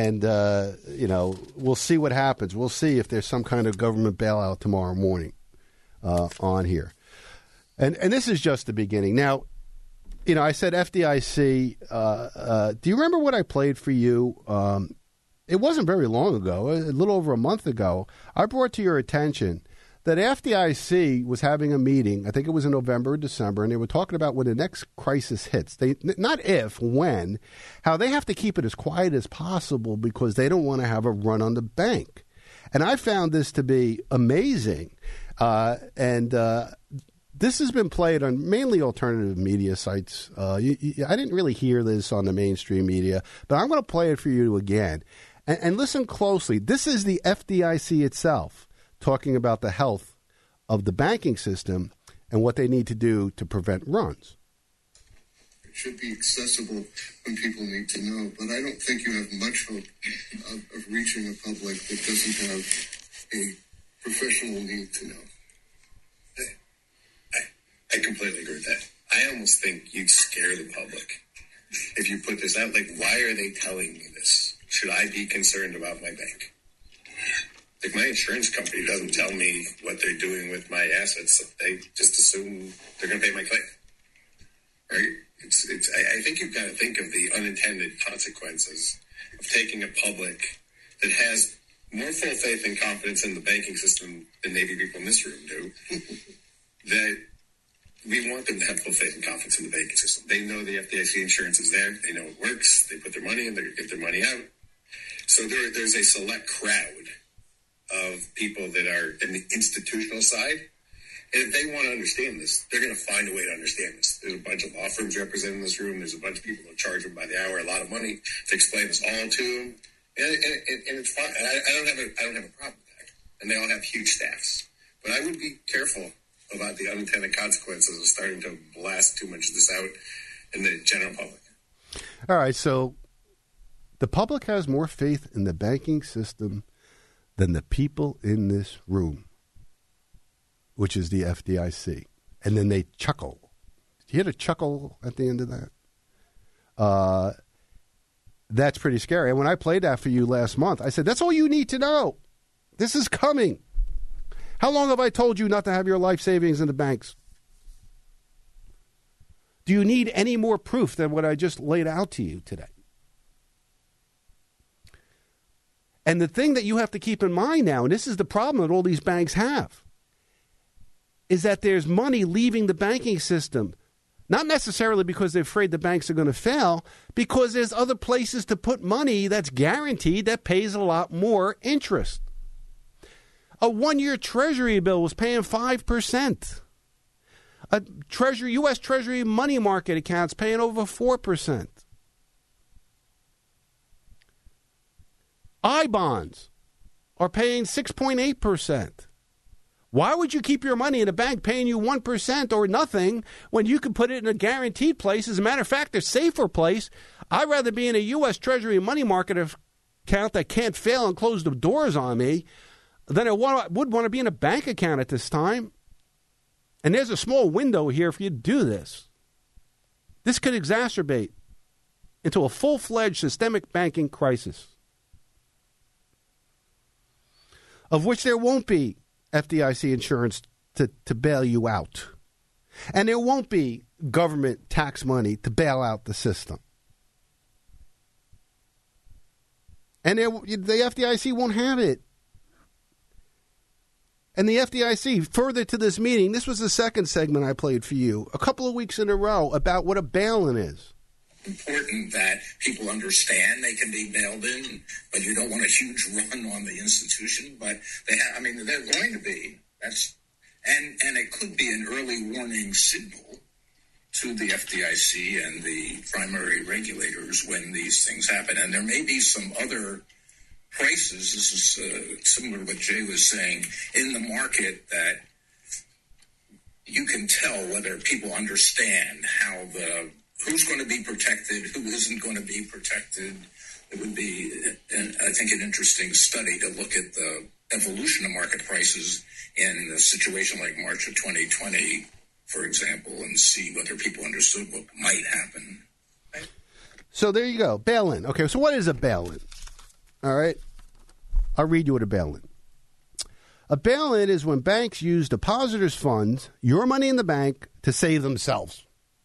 see what happens. We'll see if there's some kind of government bailout tomorrow morning on here. And this is just the beginning. Now, I said FDIC. Do you remember what I played for you? It wasn't very long ago, a little over a month ago. I brought to your attention that FDIC was having a meeting. I think it was in November or December, and they were talking about when the next crisis hits. Not if, when, how they have to keep it as quiet as possible because they don't want to have a run on the bank. And I found this to be amazing. This has been played on mainly alternative media sites. I didn't really hear this on the mainstream media, but I'm going to play it for you again. And listen closely. This is the FDIC itself talking about the health of the banking system and what they need to do to prevent runs. It should be accessible when people need to know, but I don't think you have much hope of reaching a public that doesn't have a professional need to know. I completely agree with that. I almost think you'd scare the public if you put this out. Like, why are they telling me this? Should I be concerned about my bank? Like, my insurance company doesn't tell me what they're doing with my assets. They just assume they're going to pay my claim. Right? I think you've got to think of the unintended consequences of taking a public that has more full faith and confidence in the banking system than maybe people in this room do. That we want them to have full faith and confidence in the banking system. They know the FDIC insurance is there. They know it works. They put their money in. They get their money out. So there's a select crowd of people that are in the institutional side. And if they want to understand this, they're going to find a way to understand this. There's a bunch of law firms represented in this room. There's a bunch of people that charge them by the hour a lot of money to explain this all to them. And it's fine. I don't have a problem with that. And they all have huge staffs. But I would be careful about the unintended consequences of starting to blast too much of this out in the general public. All right, so the public has more faith in the banking system than the people in this room, which is the FDIC. And then they chuckle. Did you hear the chuckle at the end of that? That's pretty scary. And when I played that for you last month, I said, that's all you need to know. This is coming. How long have I told you not to have your life savings in the banks? Do you need any more proof than what I just laid out to you today? And the thing that you have to keep in mind now, and this is the problem that all these banks have, is that there's money leaving the banking system. Not necessarily because they're afraid the banks are going to fail, because there's other places to put money that's guaranteed that pays a lot more interest. A one-year Treasury bill was paying 5%. A U.S. Treasury money market account's paying over 4%. I-bonds are paying 6.8%. Why would you keep your money in a bank paying you 1% or nothing when you can put it in a guaranteed place? As a matter of fact, a safer place. I'd rather be in a U.S. Treasury money market account that can't fail and close the doors on me than I would want to be in a bank account at this time. And there's a small window here for you to do this. This could exacerbate into a full-fledged systemic banking crisis, of which there won't be FDIC insurance to bail you out. And there won't be government tax money to bail out the system. And the FDIC won't have it. And the FDIC, further to this meeting, this was the second segment I played for you, a couple of weeks in a row, about what a bail-in is. Important that people understand they can be bailed in, but you don't want a huge run on the institution. But they're going to be. And it could be an early warning signal to the FDIC and the primary regulators when these things happen. And there may be some other prices. This is similar to what Jay was saying in the market, that you can tell whether people understand how who's going to be protected, who isn't going to be protected. It would be, I think, an interesting study to look at the evolution of market prices in a situation like March of 2020, for example, and see whether people understood what might happen. So there you go, bail-in. Okay, so what is a bail-in? All right, I'll read you what a bail-in. A bail-in is when banks use depositors' funds, your money in the bank, to save themselves.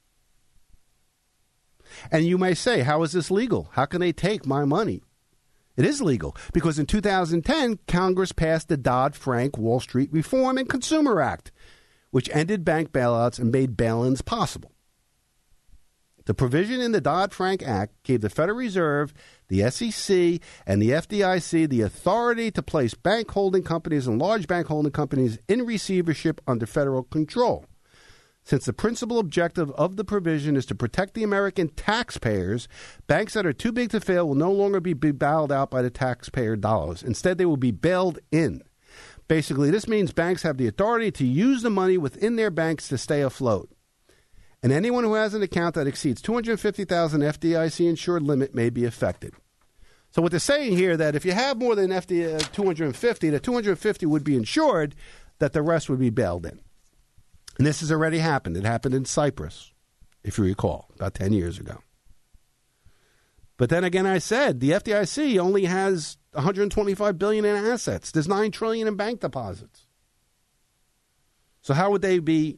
And you may say, how is this legal? How can they take my money? It is legal because in 2010, Congress passed the Dodd-Frank Wall Street Reform and Consumer Act, which ended bank bailouts and made bail-ins possible. The provision in the Dodd-Frank Act gave the Federal Reserve the SEC and the FDIC the authority to place bank holding companies and large bank holding companies in receivership under federal control. Since the principal objective of the provision is to protect the American taxpayers, banks that are too big to fail will no longer be bailed out by the taxpayer dollars. Instead, they will be bailed in. Basically, this means banks have the authority to use the money within their banks to stay afloat. And anyone who has an account that exceeds $250,000 FDIC insured limit may be affected. So what they're saying here, that if you have more than $250,000, the $250,000 would be insured, that the rest would be bailed in. And this has already happened. It happened in Cyprus, if you recall, about 10 years ago. But then again, I said the FDIC only has $125 billion in assets. There's $9 trillion in bank deposits. So how would they be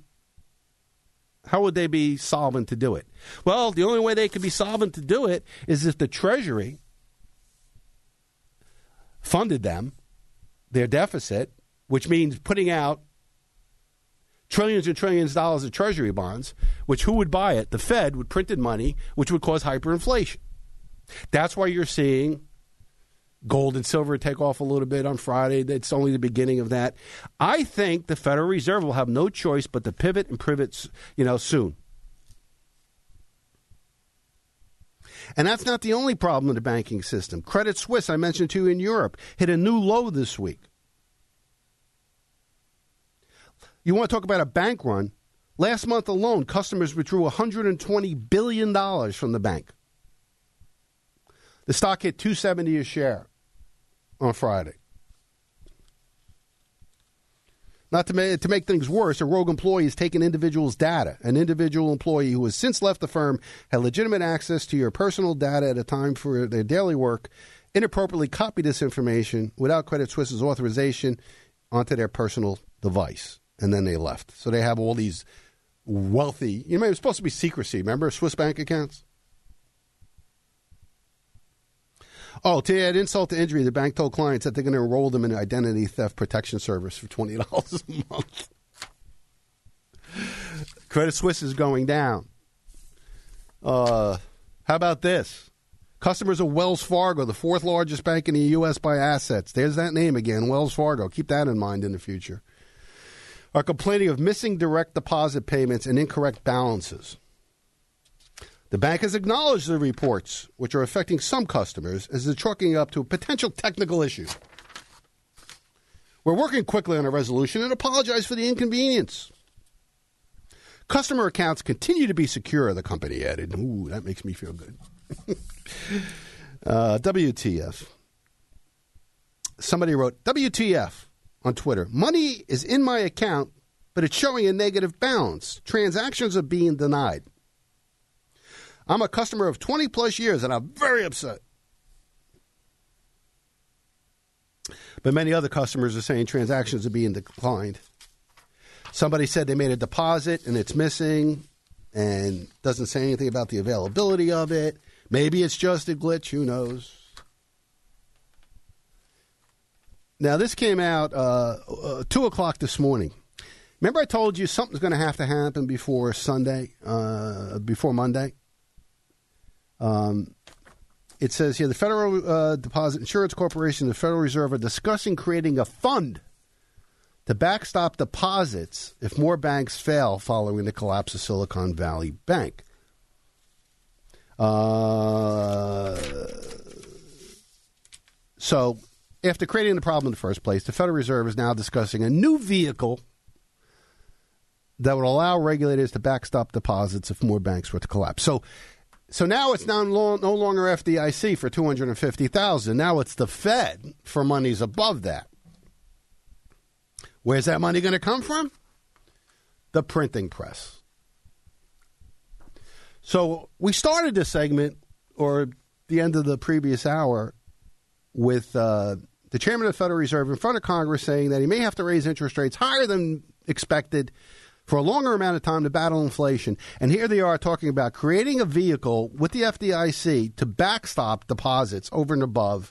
solvent to do it? Well, the only way they could be solvent to do it is if the Treasury funded them, their deficit, which means putting out trillions and trillions of dollars of Treasury bonds, which who would buy it? The Fed with printed money, which would cause hyperinflation. That's why you're seeing gold and silver take off a little bit on Friday. It's only the beginning of that. I think the Federal Reserve will have no choice but to pivot soon. And that's not the only problem in the banking system. Credit Suisse, I mentioned to you in Europe, hit a new low this week. You want to talk about a bank run? Last month alone, customers withdrew $120 billion from the bank. The stock hit $270 a share on Friday. Not to make things worse, a rogue employee has taken individuals' data. An individual employee who has since left the firm had legitimate access to your personal data at a time for their daily work, inappropriately copied this information without Credit Suisse's authorization onto their personal device. And then they left. So they have all these wealthy, it was supposed to be secrecy. Remember Swiss bank accounts? Oh, to add insult to injury, the bank told clients that they're going to enroll them in an identity theft protection service for $20 a month. Credit Suisse is going down. How about this? Customers of Wells Fargo, the fourth largest bank in the U.S. by assets. There's that name again, Wells Fargo. Keep that in mind in the future. Are complaining of missing direct deposit payments and incorrect balances. The bank has acknowledged the reports, which are affecting some customers, as they're chalking up to a potential technical issue. We're working quickly on a resolution and apologize for the inconvenience. Customer accounts continue to be secure, the company added. Ooh, that makes me feel good. WTF. Somebody wrote, WTF on Twitter. Money is in my account, but it's showing a negative balance. Transactions are being denied. I'm a customer of 20-plus years, and I'm very upset. But many other customers are saying transactions are being declined. Somebody said they made a deposit, and it's missing, and doesn't say anything about the availability of it. Maybe it's just a glitch. Who knows? Now, this came out 2 o'clock this morning. Remember I told you something's going to happen before Monday? It says here, the Federal Deposit Insurance Corporation and the Federal Reserve are discussing creating a fund to backstop deposits if more banks fail following the collapse of Silicon Valley Bank. So, after creating the problem in the first place, the Federal Reserve is now discussing a new vehicle that would allow regulators to backstop deposits if more banks were to collapse. So now it's no longer FDIC for $250,000. Now it's the Fed for monies above that. Where's that money going to come from? The printing press. So we started this segment, or the end of the previous hour, with the chairman of the Federal Reserve in front of Congress saying that he may have to raise interest rates higher than expected for a longer amount of time to battle inflation. And here they are talking about creating a vehicle with the FDIC to backstop deposits over and above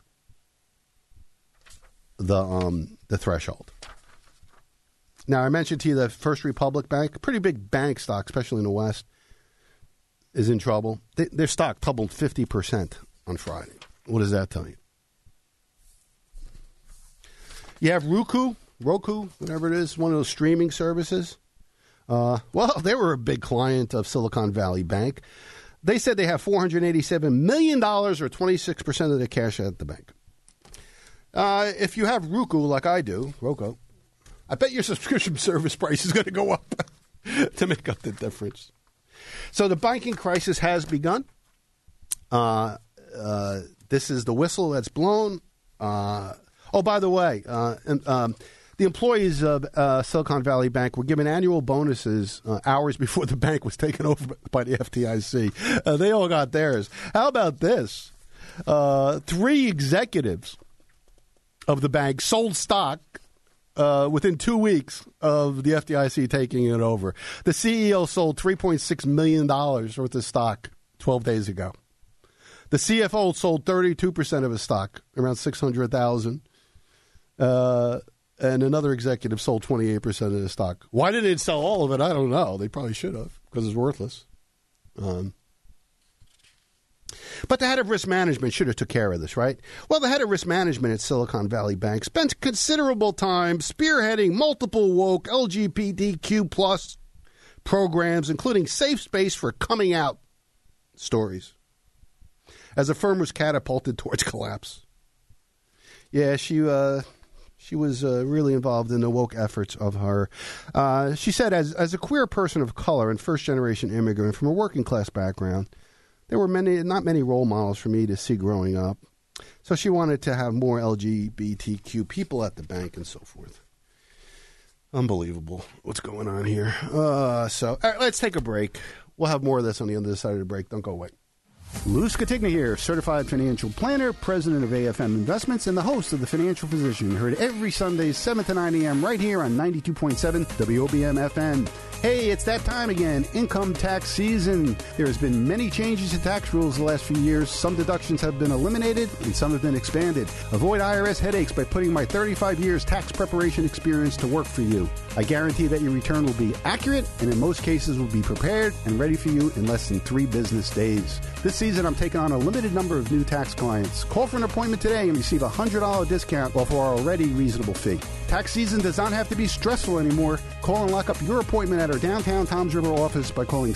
the threshold. Now, I mentioned to you that First Republic Bank, a pretty big bank stock, especially in the West, is in trouble. Their stock tumbled 50% on Friday. What does that tell you? You have Roku, whatever it is, one of those streaming services. Well, they were a big client of Silicon Valley Bank. They said they have $487 million, or 26% of their cash at the bank. If you have Roku, like I do, Roku, I bet your subscription service price is going to go up to make up the difference. So the banking crisis has begun. This is the whistle that's blown. By the way, the employees of Silicon Valley Bank were given annual bonuses hours before the bank was taken over by the FDIC. They all got theirs. How about this? 3 executives of the bank sold stock within 2 weeks of the FDIC taking it over. The CEO sold $3.6 million worth of stock 12 days ago. The CFO sold 32% of his stock, around $600,000. And another executive sold 28% of the stock. Why didn't they sell all of it? I don't know. They probably should have, because it's worthless. But the head of risk management should have took care of this, right? Well, the head of risk management at Silicon Valley Bank spent considerable time spearheading multiple woke LGBTQ plus programs, including Safe Space for Coming Out stories, as the firm was catapulted towards collapse. Yeah, she was really involved in the woke efforts of her. She said, as a queer person of color and first-generation immigrant from a working-class background, there were not many role models for me to see growing up. So she wanted to have more LGBTQ people at the bank and so forth. Unbelievable what's going on here. All right, let's take a break. We'll have more of this on the other side of the break. Don't go away. Lou Scatigna here, certified financial planner, president of AFM Investments, and the host of The Financial Physician. Heard every Sunday, 7 to 9 a.m. right here on 92.7 WOBM FM. Hey, it's that time again, income tax season. There has been many changes to tax rules the last few years. Some deductions have been eliminated and some have been expanded. Avoid IRS headaches by putting my 35 years tax preparation experience to work for you. I guarantee that your return will be accurate and in most cases will be prepared and ready for you in less than 3 business days. This season, I'm taking on a limited number of new tax clients. Call for an appointment today and receive a $100 discount off our already reasonable fee. Tax season does not have to be stressful anymore. Call and lock up your appointment at our downtown Toms River office by calling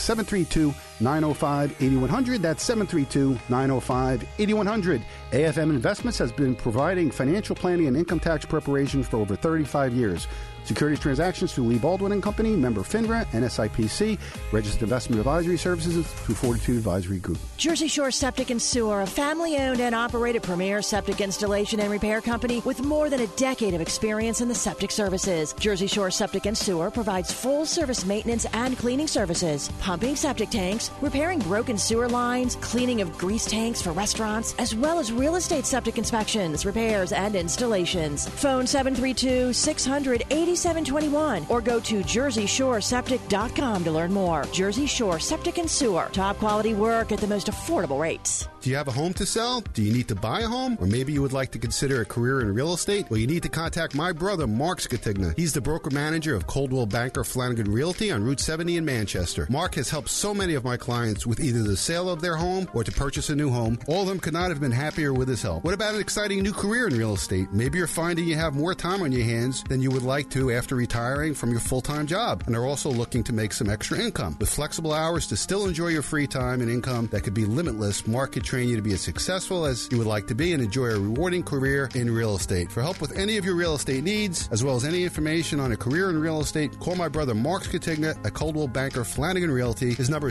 732-905-8100. That's 732-905-8100. AFM Investments has been providing financial planning and income tax preparation for over 35 years. Securities transactions through Lee Baldwin and Company, member FINRA, NSIPC, registered investment advisory services through Fortitude Advisory Group. Jersey Shore Septic and Sewer, a family-owned and operated premier septic installation and repair company with more than a decade of experience in the septic services. Jersey Shore Septic and Sewer provides full-service maintenance and cleaning services, pumping septic tanks, repairing broken sewer lines, cleaning of grease tanks for restaurants, as well as real estate septic inspections, repairs, and installations. Phone 732-600-8721 or go to JerseyShoreSeptic.com to learn more. Jersey Shore Septic and Sewer. Top quality work at the most affordable rates. Do you have a home to sell? Do you need to buy a home? Or maybe you would like to consider a career in real estate? Well, you need to contact my brother, Mark Scatigna. He's the broker manager of Coldwell Banker Flanagan Realty on Route 70 in Manchester. Mark has helped so many of my clients with either the sale of their home or to purchase a new home. All of them could not have been happier with his help. What about an exciting new career in real estate? Maybe you're finding you have more time on your hands than you would like to after retiring from your full-time job, and are also looking to make some extra income. With flexible hours to still enjoy your free time and income that could be limitless, Mark could train you to be as successful as you would like to be and enjoy a rewarding career in real estate. For help with any of your real estate needs, as well as any information on a career in real estate, call my brother Mark Scatigna at Coldwell Banker Flanagan Realty. His number is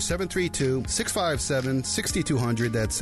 732-657-6200. That's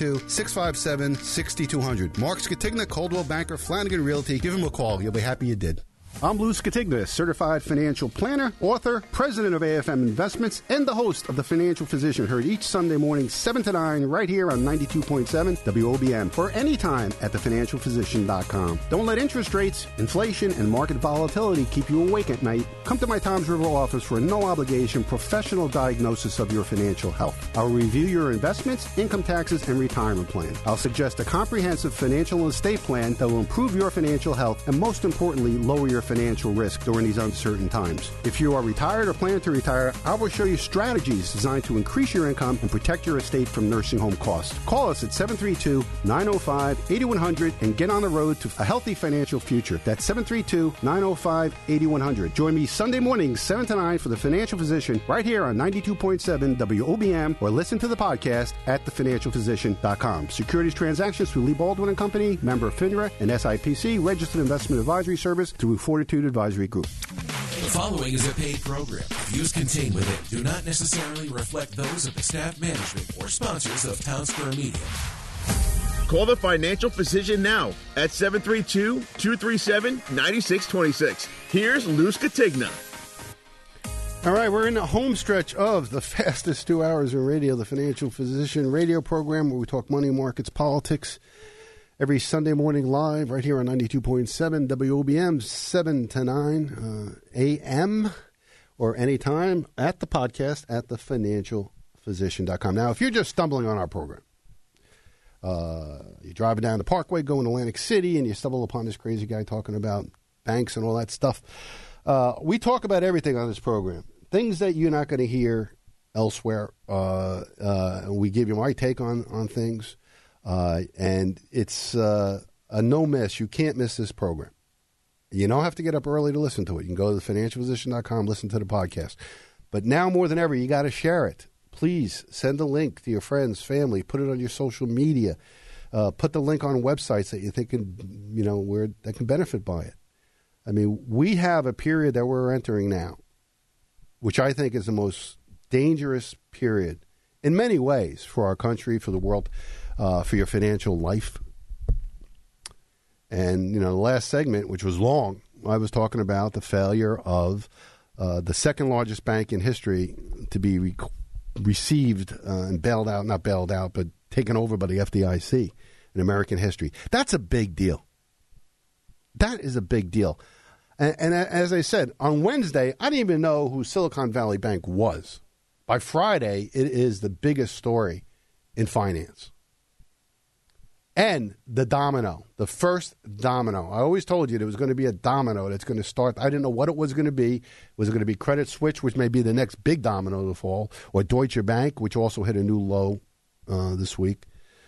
732-657-6200. Mark Scatigna, Coldwell Banker Flanagan Realty. Give him a call. You'll be happy you did. I'm Lou Scatigna, certified financial planner, author, president of AFM Investments, and the host of The Financial Physician, heard each Sunday morning 7 to 9 right here on 92.7 WOBM or anytime at thefinancialphysician.com. Don't let interest rates, inflation, and market volatility keep you awake at night. Come to my Toms River office for a no-obligation professional diagnosis of your financial health. I'll review your investments, income taxes, and retirement plan. I'll suggest a comprehensive financial and estate plan that will improve your financial health and, most importantly, lower your financial risk during these uncertain times. If you are retired or plan to retire, I will show you strategies designed to increase your income and protect your estate from nursing home costs. Call us at 732-905-8100 and get on the road to a healthy financial future. That's 732-905-8100. Join me Sunday mornings, 7 to 9 for The Financial Physician right here on 92.7 WOBM or listen to the podcast at thefinancialphysician.com. Securities transactions through Lee Baldwin & Company, member of FINRA and SIPC, registered investment advisory service through Fortitude Advisory Group. The following is a paid program. Views contained within do not necessarily reflect those of the staff, management, or sponsors of Town Square Media. Call the Financial Physician now at 732-237-9626. Here's Lou Scatigna. All right, we're in the home stretch of the fastest 2 hours of radio, the Financial Physician radio program, where we talk money, markets, politics, every Sunday morning live right here on 92.7 WOBM, 7 to 9 a.m. or anytime at the podcast at thefinancialphysician.com. Now, if you're just stumbling on our program, you're driving down the Parkway going to Atlantic City and you stumble upon this crazy guy talking about banks and all that stuff, we talk about everything on this program. Things that you're not going to hear elsewhere. We give you my take on things. And it's a no miss. You can't miss this program. You don't have to get up early to listen to it. You can go to thefinancialphysician.com, listen to the podcast. But now more than ever, you got to share it. Please send a link to your friends, family. Put it on your social media. Put the link on websites that you think where that can benefit by it. I mean, we have a period that we're entering now, which I think is the most dangerous period in many ways for our country, for the world, for your financial life. And, the last segment, which was long, I was talking about the failure of the second largest bank in history to be received and not bailed out, but taken over by the FDIC in American history. That's a big deal. That is a big deal. And as I said, on Wednesday, I didn't even know who Silicon Valley Bank was. By Friday, it is the biggest story in finance. And the first domino. I always told you there was going to be a domino that's going to start. I didn't know what it was going to be. Was it going to be Credit Suisse, which may be the next big domino to fall, or Deutsche Bank, which also hit a new low this week?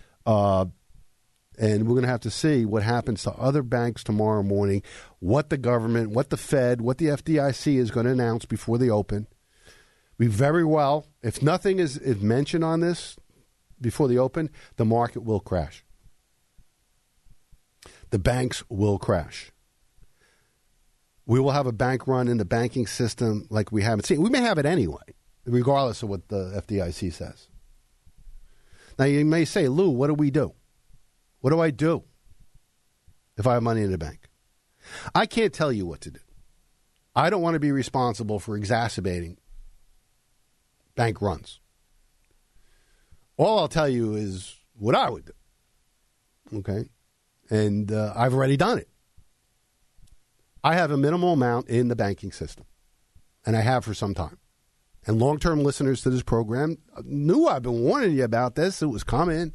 And we're going to have to see what happens to other banks tomorrow morning, what the government, what the Fed, what the FDIC is going to announce before they open. We very well, if nothing is mentioned on this before they open, the market will crash. The banks will crash. We will have a bank run in the banking system like we haven't seen. We may have it anyway, regardless of what the FDIC says. Now, you may say, Lou, what do we do? What do I do if I have money in the bank? I can't tell you what to do. I don't want to be responsible for exacerbating bank runs. All I'll tell you is what I would do. Okay? And I've already done it. I have a minimal amount in the banking system, and I have for some time. And long-term listeners to this program knew I've been warning you about this. It was coming.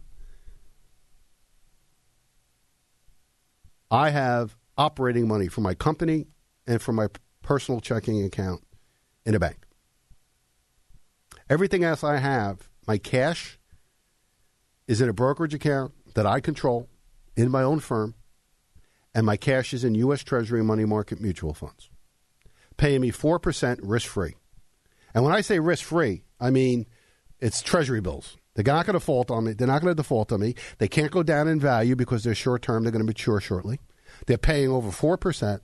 I have operating money for my company and for my personal checking account in a bank. Everything else I have, my cash, is in a brokerage account that I control in my own firm, and my cash is in U.S. Treasury money market mutual funds, paying me 4% risk-free. And when I say risk-free, I mean it's Treasury bills. They're not going to default on me. They're not going to default on me. They can't go down in value because they're short-term. They're going to mature shortly. They're paying over 4%.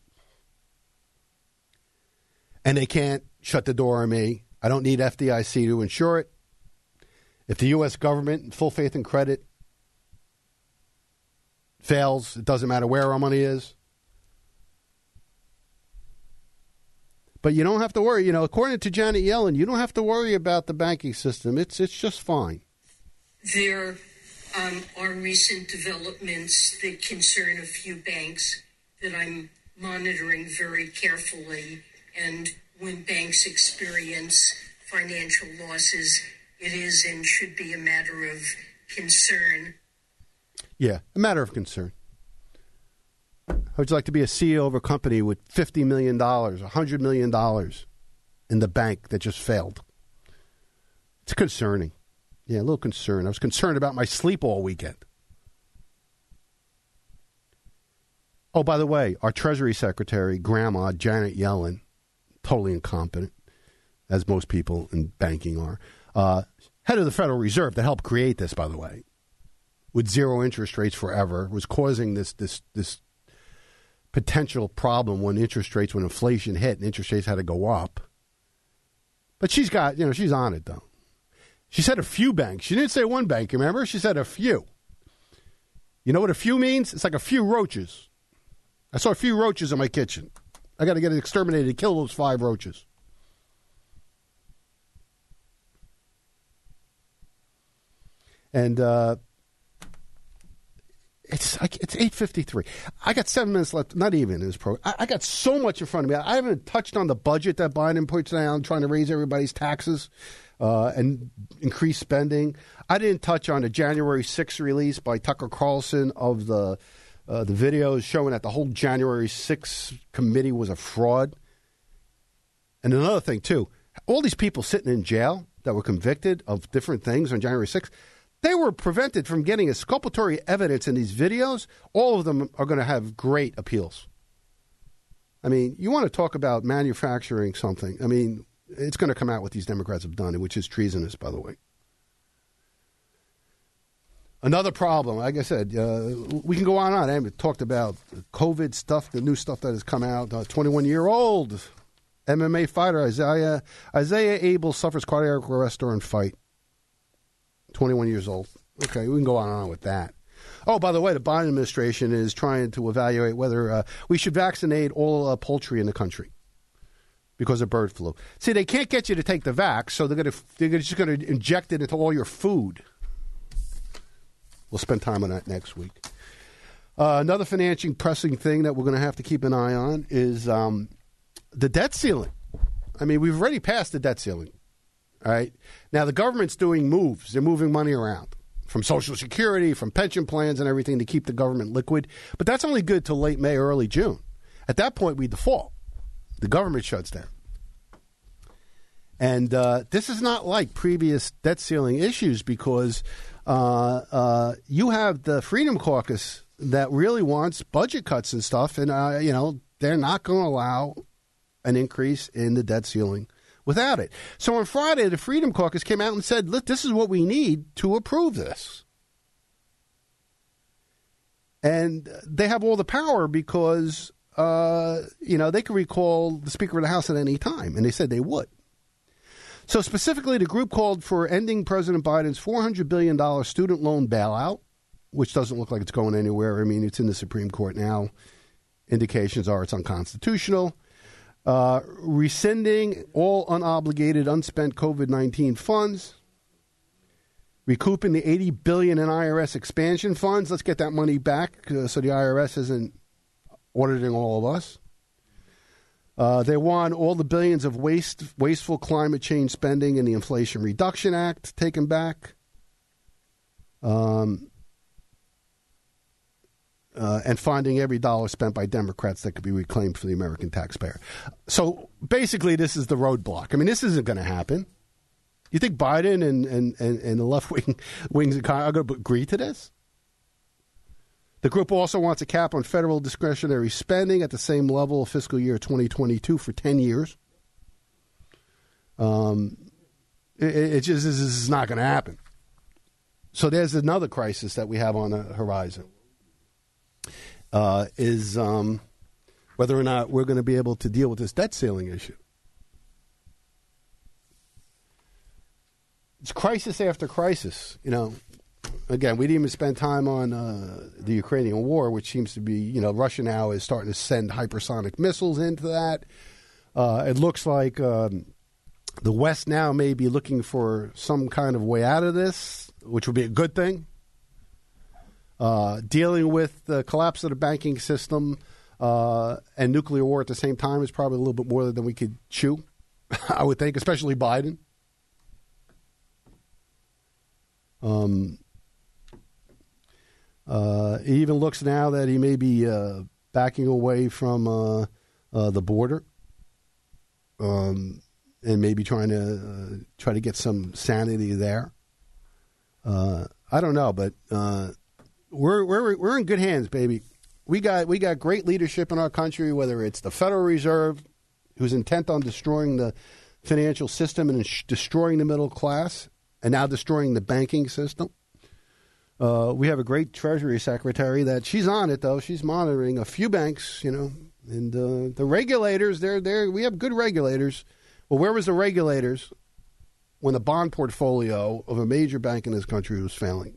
And they can't shut the door on me. I don't need FDIC to insure it. If the U.S. government, full faith and credit, fails, it doesn't matter where our money is. But you don't have to worry. According to Janet Yellen, you don't have to worry about the banking system. It's just fine. There are recent developments that concern a few banks that I'm monitoring very carefully. And when banks experience financial losses, it is and should be a matter of concern. Yeah, a matter of concern. How would you like to be a CEO of a company with $50 million, $100 million in the bank that just failed? It's concerning. Yeah, a little concerned. I was concerned about my sleep all weekend. Oh, by the way, our Treasury Secretary, Grandma Janet Yellen, totally incompetent, as most people in banking are. Head of the Federal Reserve that helped create this, by the way, with zero interest rates forever, was causing this potential problem when inflation hit and interest rates had to go up. But she's got, she's on it, though. She said a few banks. She didn't say one bank, remember? She said a few. You know what a few means? It's like a few roaches. I saw a few roaches in my kitchen. I got to get it exterminated to kill those 5 roaches. And it's 8:53. I got 7 minutes left. Not even in this program. I got so much in front of me. I haven't touched on the budget that Biden puts down, trying to raise everybody's taxes and increase spending. I didn't touch on the January 6th release by Tucker Carlson of the videos showing that the whole January 6th committee was a fraud. And another thing, too, all these people sitting in jail that were convicted of different things on January 6th, they were prevented from getting exculpatory evidence in these videos. All of them are going to have great appeals. I mean, you want to talk about manufacturing something. I mean, it's going to come out what these Democrats have done, which is treasonous, by the way. Another problem, like I said, we can go on and on. I haven't talked about the COVID stuff, the new stuff that has come out. 21-year-old MMA fighter Isaiah Abel suffers cardiac arrest during fight. 21 years old. Okay, we can go on and on with that. Oh, by the way, the Biden administration is trying to evaluate whether we should vaccinate all poultry in the country because of bird flu. See, they can't get you to take the vax, so they're just going to inject it into all your food. We'll spend time on that next week. Another financing pressing thing that we're going to have to keep an eye on is the debt ceiling. I mean, we've already passed the debt ceiling. All right. Now, the government's doing moves. They're moving money around from Social Security, from pension plans and everything to keep the government liquid. But that's only good till late May or early June. At that point, we default. The government shuts down. And this is not like previous debt ceiling issues because you have the Freedom Caucus that really wants budget cuts and stuff. And, they're not going to allow an increase in the debt ceiling without it. So on Friday, the Freedom Caucus came out and said, look, this is what we need to approve this. And they have all the power because, they could recall the Speaker of the House at any time. And they said they would. So specifically, the group called for ending President Biden's $400 billion student loan bailout, which doesn't look like it's going anywhere. I mean, it's in the Supreme Court now. Indications are it's unconstitutional. Rescinding all unobligated, unspent COVID-19 funds, recouping the $80 billion in IRS expansion funds. Let's get that money back so the IRS isn't auditing all of us. They want all the billions of wasteful climate change spending in the Inflation Reduction Act taken back. And finding every dollar spent by Democrats that could be reclaimed for the American taxpayer. So basically, this is the roadblock. I mean, this isn't going to happen. You think Biden and the left wings are going to agree to this? The group also wants a cap on federal discretionary spending at the same level of fiscal year 2022 for 10 years. It just this is not going to happen. So there's another crisis that we have on the horizon. Is whether or not we're going to be able to deal with this debt ceiling issue. It's crisis after crisis. Again, we didn't even spend time on the Ukrainian war, which seems to be, Russia now is starting to send hypersonic missiles into that. It looks like the West now may be looking for some kind of way out of this, which would be a good thing. Dealing with the collapse of the banking system and nuclear war at the same time is probably a little bit more than we could chew, I would think, especially Biden. It even looks now that he may be backing away from the border, and maybe trying to get some sanity there. I don't know, but we're in good hands, baby. We got great leadership in our country, whether it's the Federal Reserve, who's intent on destroying the financial system and destroying the middle class, and now destroying the banking system. We have a great Treasury Secretary that she's on it, though. She's monitoring a few banks, and the regulators, we have good regulators. Well, where was the regulators when the bond portfolio of a major bank in this country was failing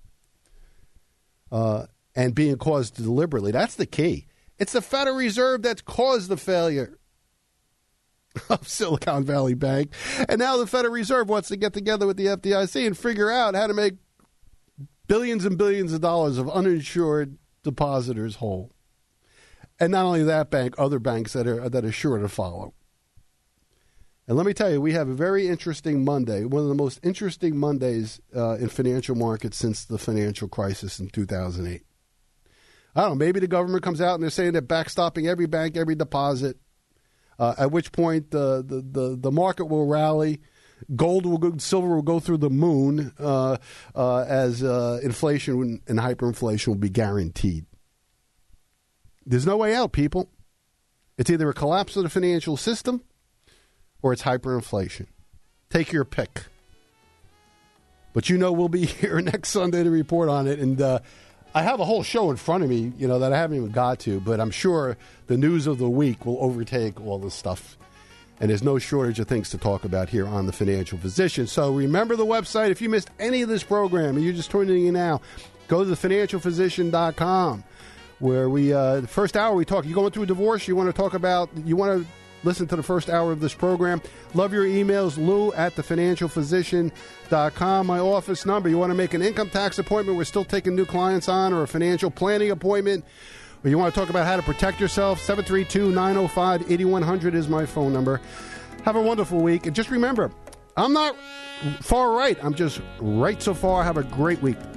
and being caused deliberately? That's the key. It's the Federal Reserve that's caused the failure of Silicon Valley Bank. And now the Federal Reserve wants to get together with the FDIC and figure out how to make billions and billions of dollars of uninsured depositors whole. And not only that bank, other banks that are sure to follow. And let me tell you, we have a very interesting Monday, one of the most interesting Mondays in financial markets since the financial crisis in 2008. I don't know, maybe the government comes out and they're saying they're backstopping every bank, every deposit, at which point the market will rally. Silver will go through the moon as inflation and hyperinflation will be guaranteed. There's no way out, people. It's either a collapse of the financial system or it's hyperinflation. Take your pick. But we'll be here next Sunday to report on it. And I have a whole show in front of me, that I haven't even got to. But I'm sure the news of the week will overtake all this stuff. And there's no shortage of things to talk about here on The Financial Physician. So remember the website. If you missed any of this program and you're just tuning in now, go to thefinancialphysician.com, where the first hour we talk. You're going through a divorce, you want to listen to the first hour of this program. Love your emails, lou@thefinancialphysician.com. My office number, you want to make an income tax appointment, we're still taking new clients on, or a financial planning appointment, or you want to talk about how to protect yourself, 732-905-8100 is my phone number. Have a wonderful week. And just remember, I'm not far right. I'm just right so far. Have a great week.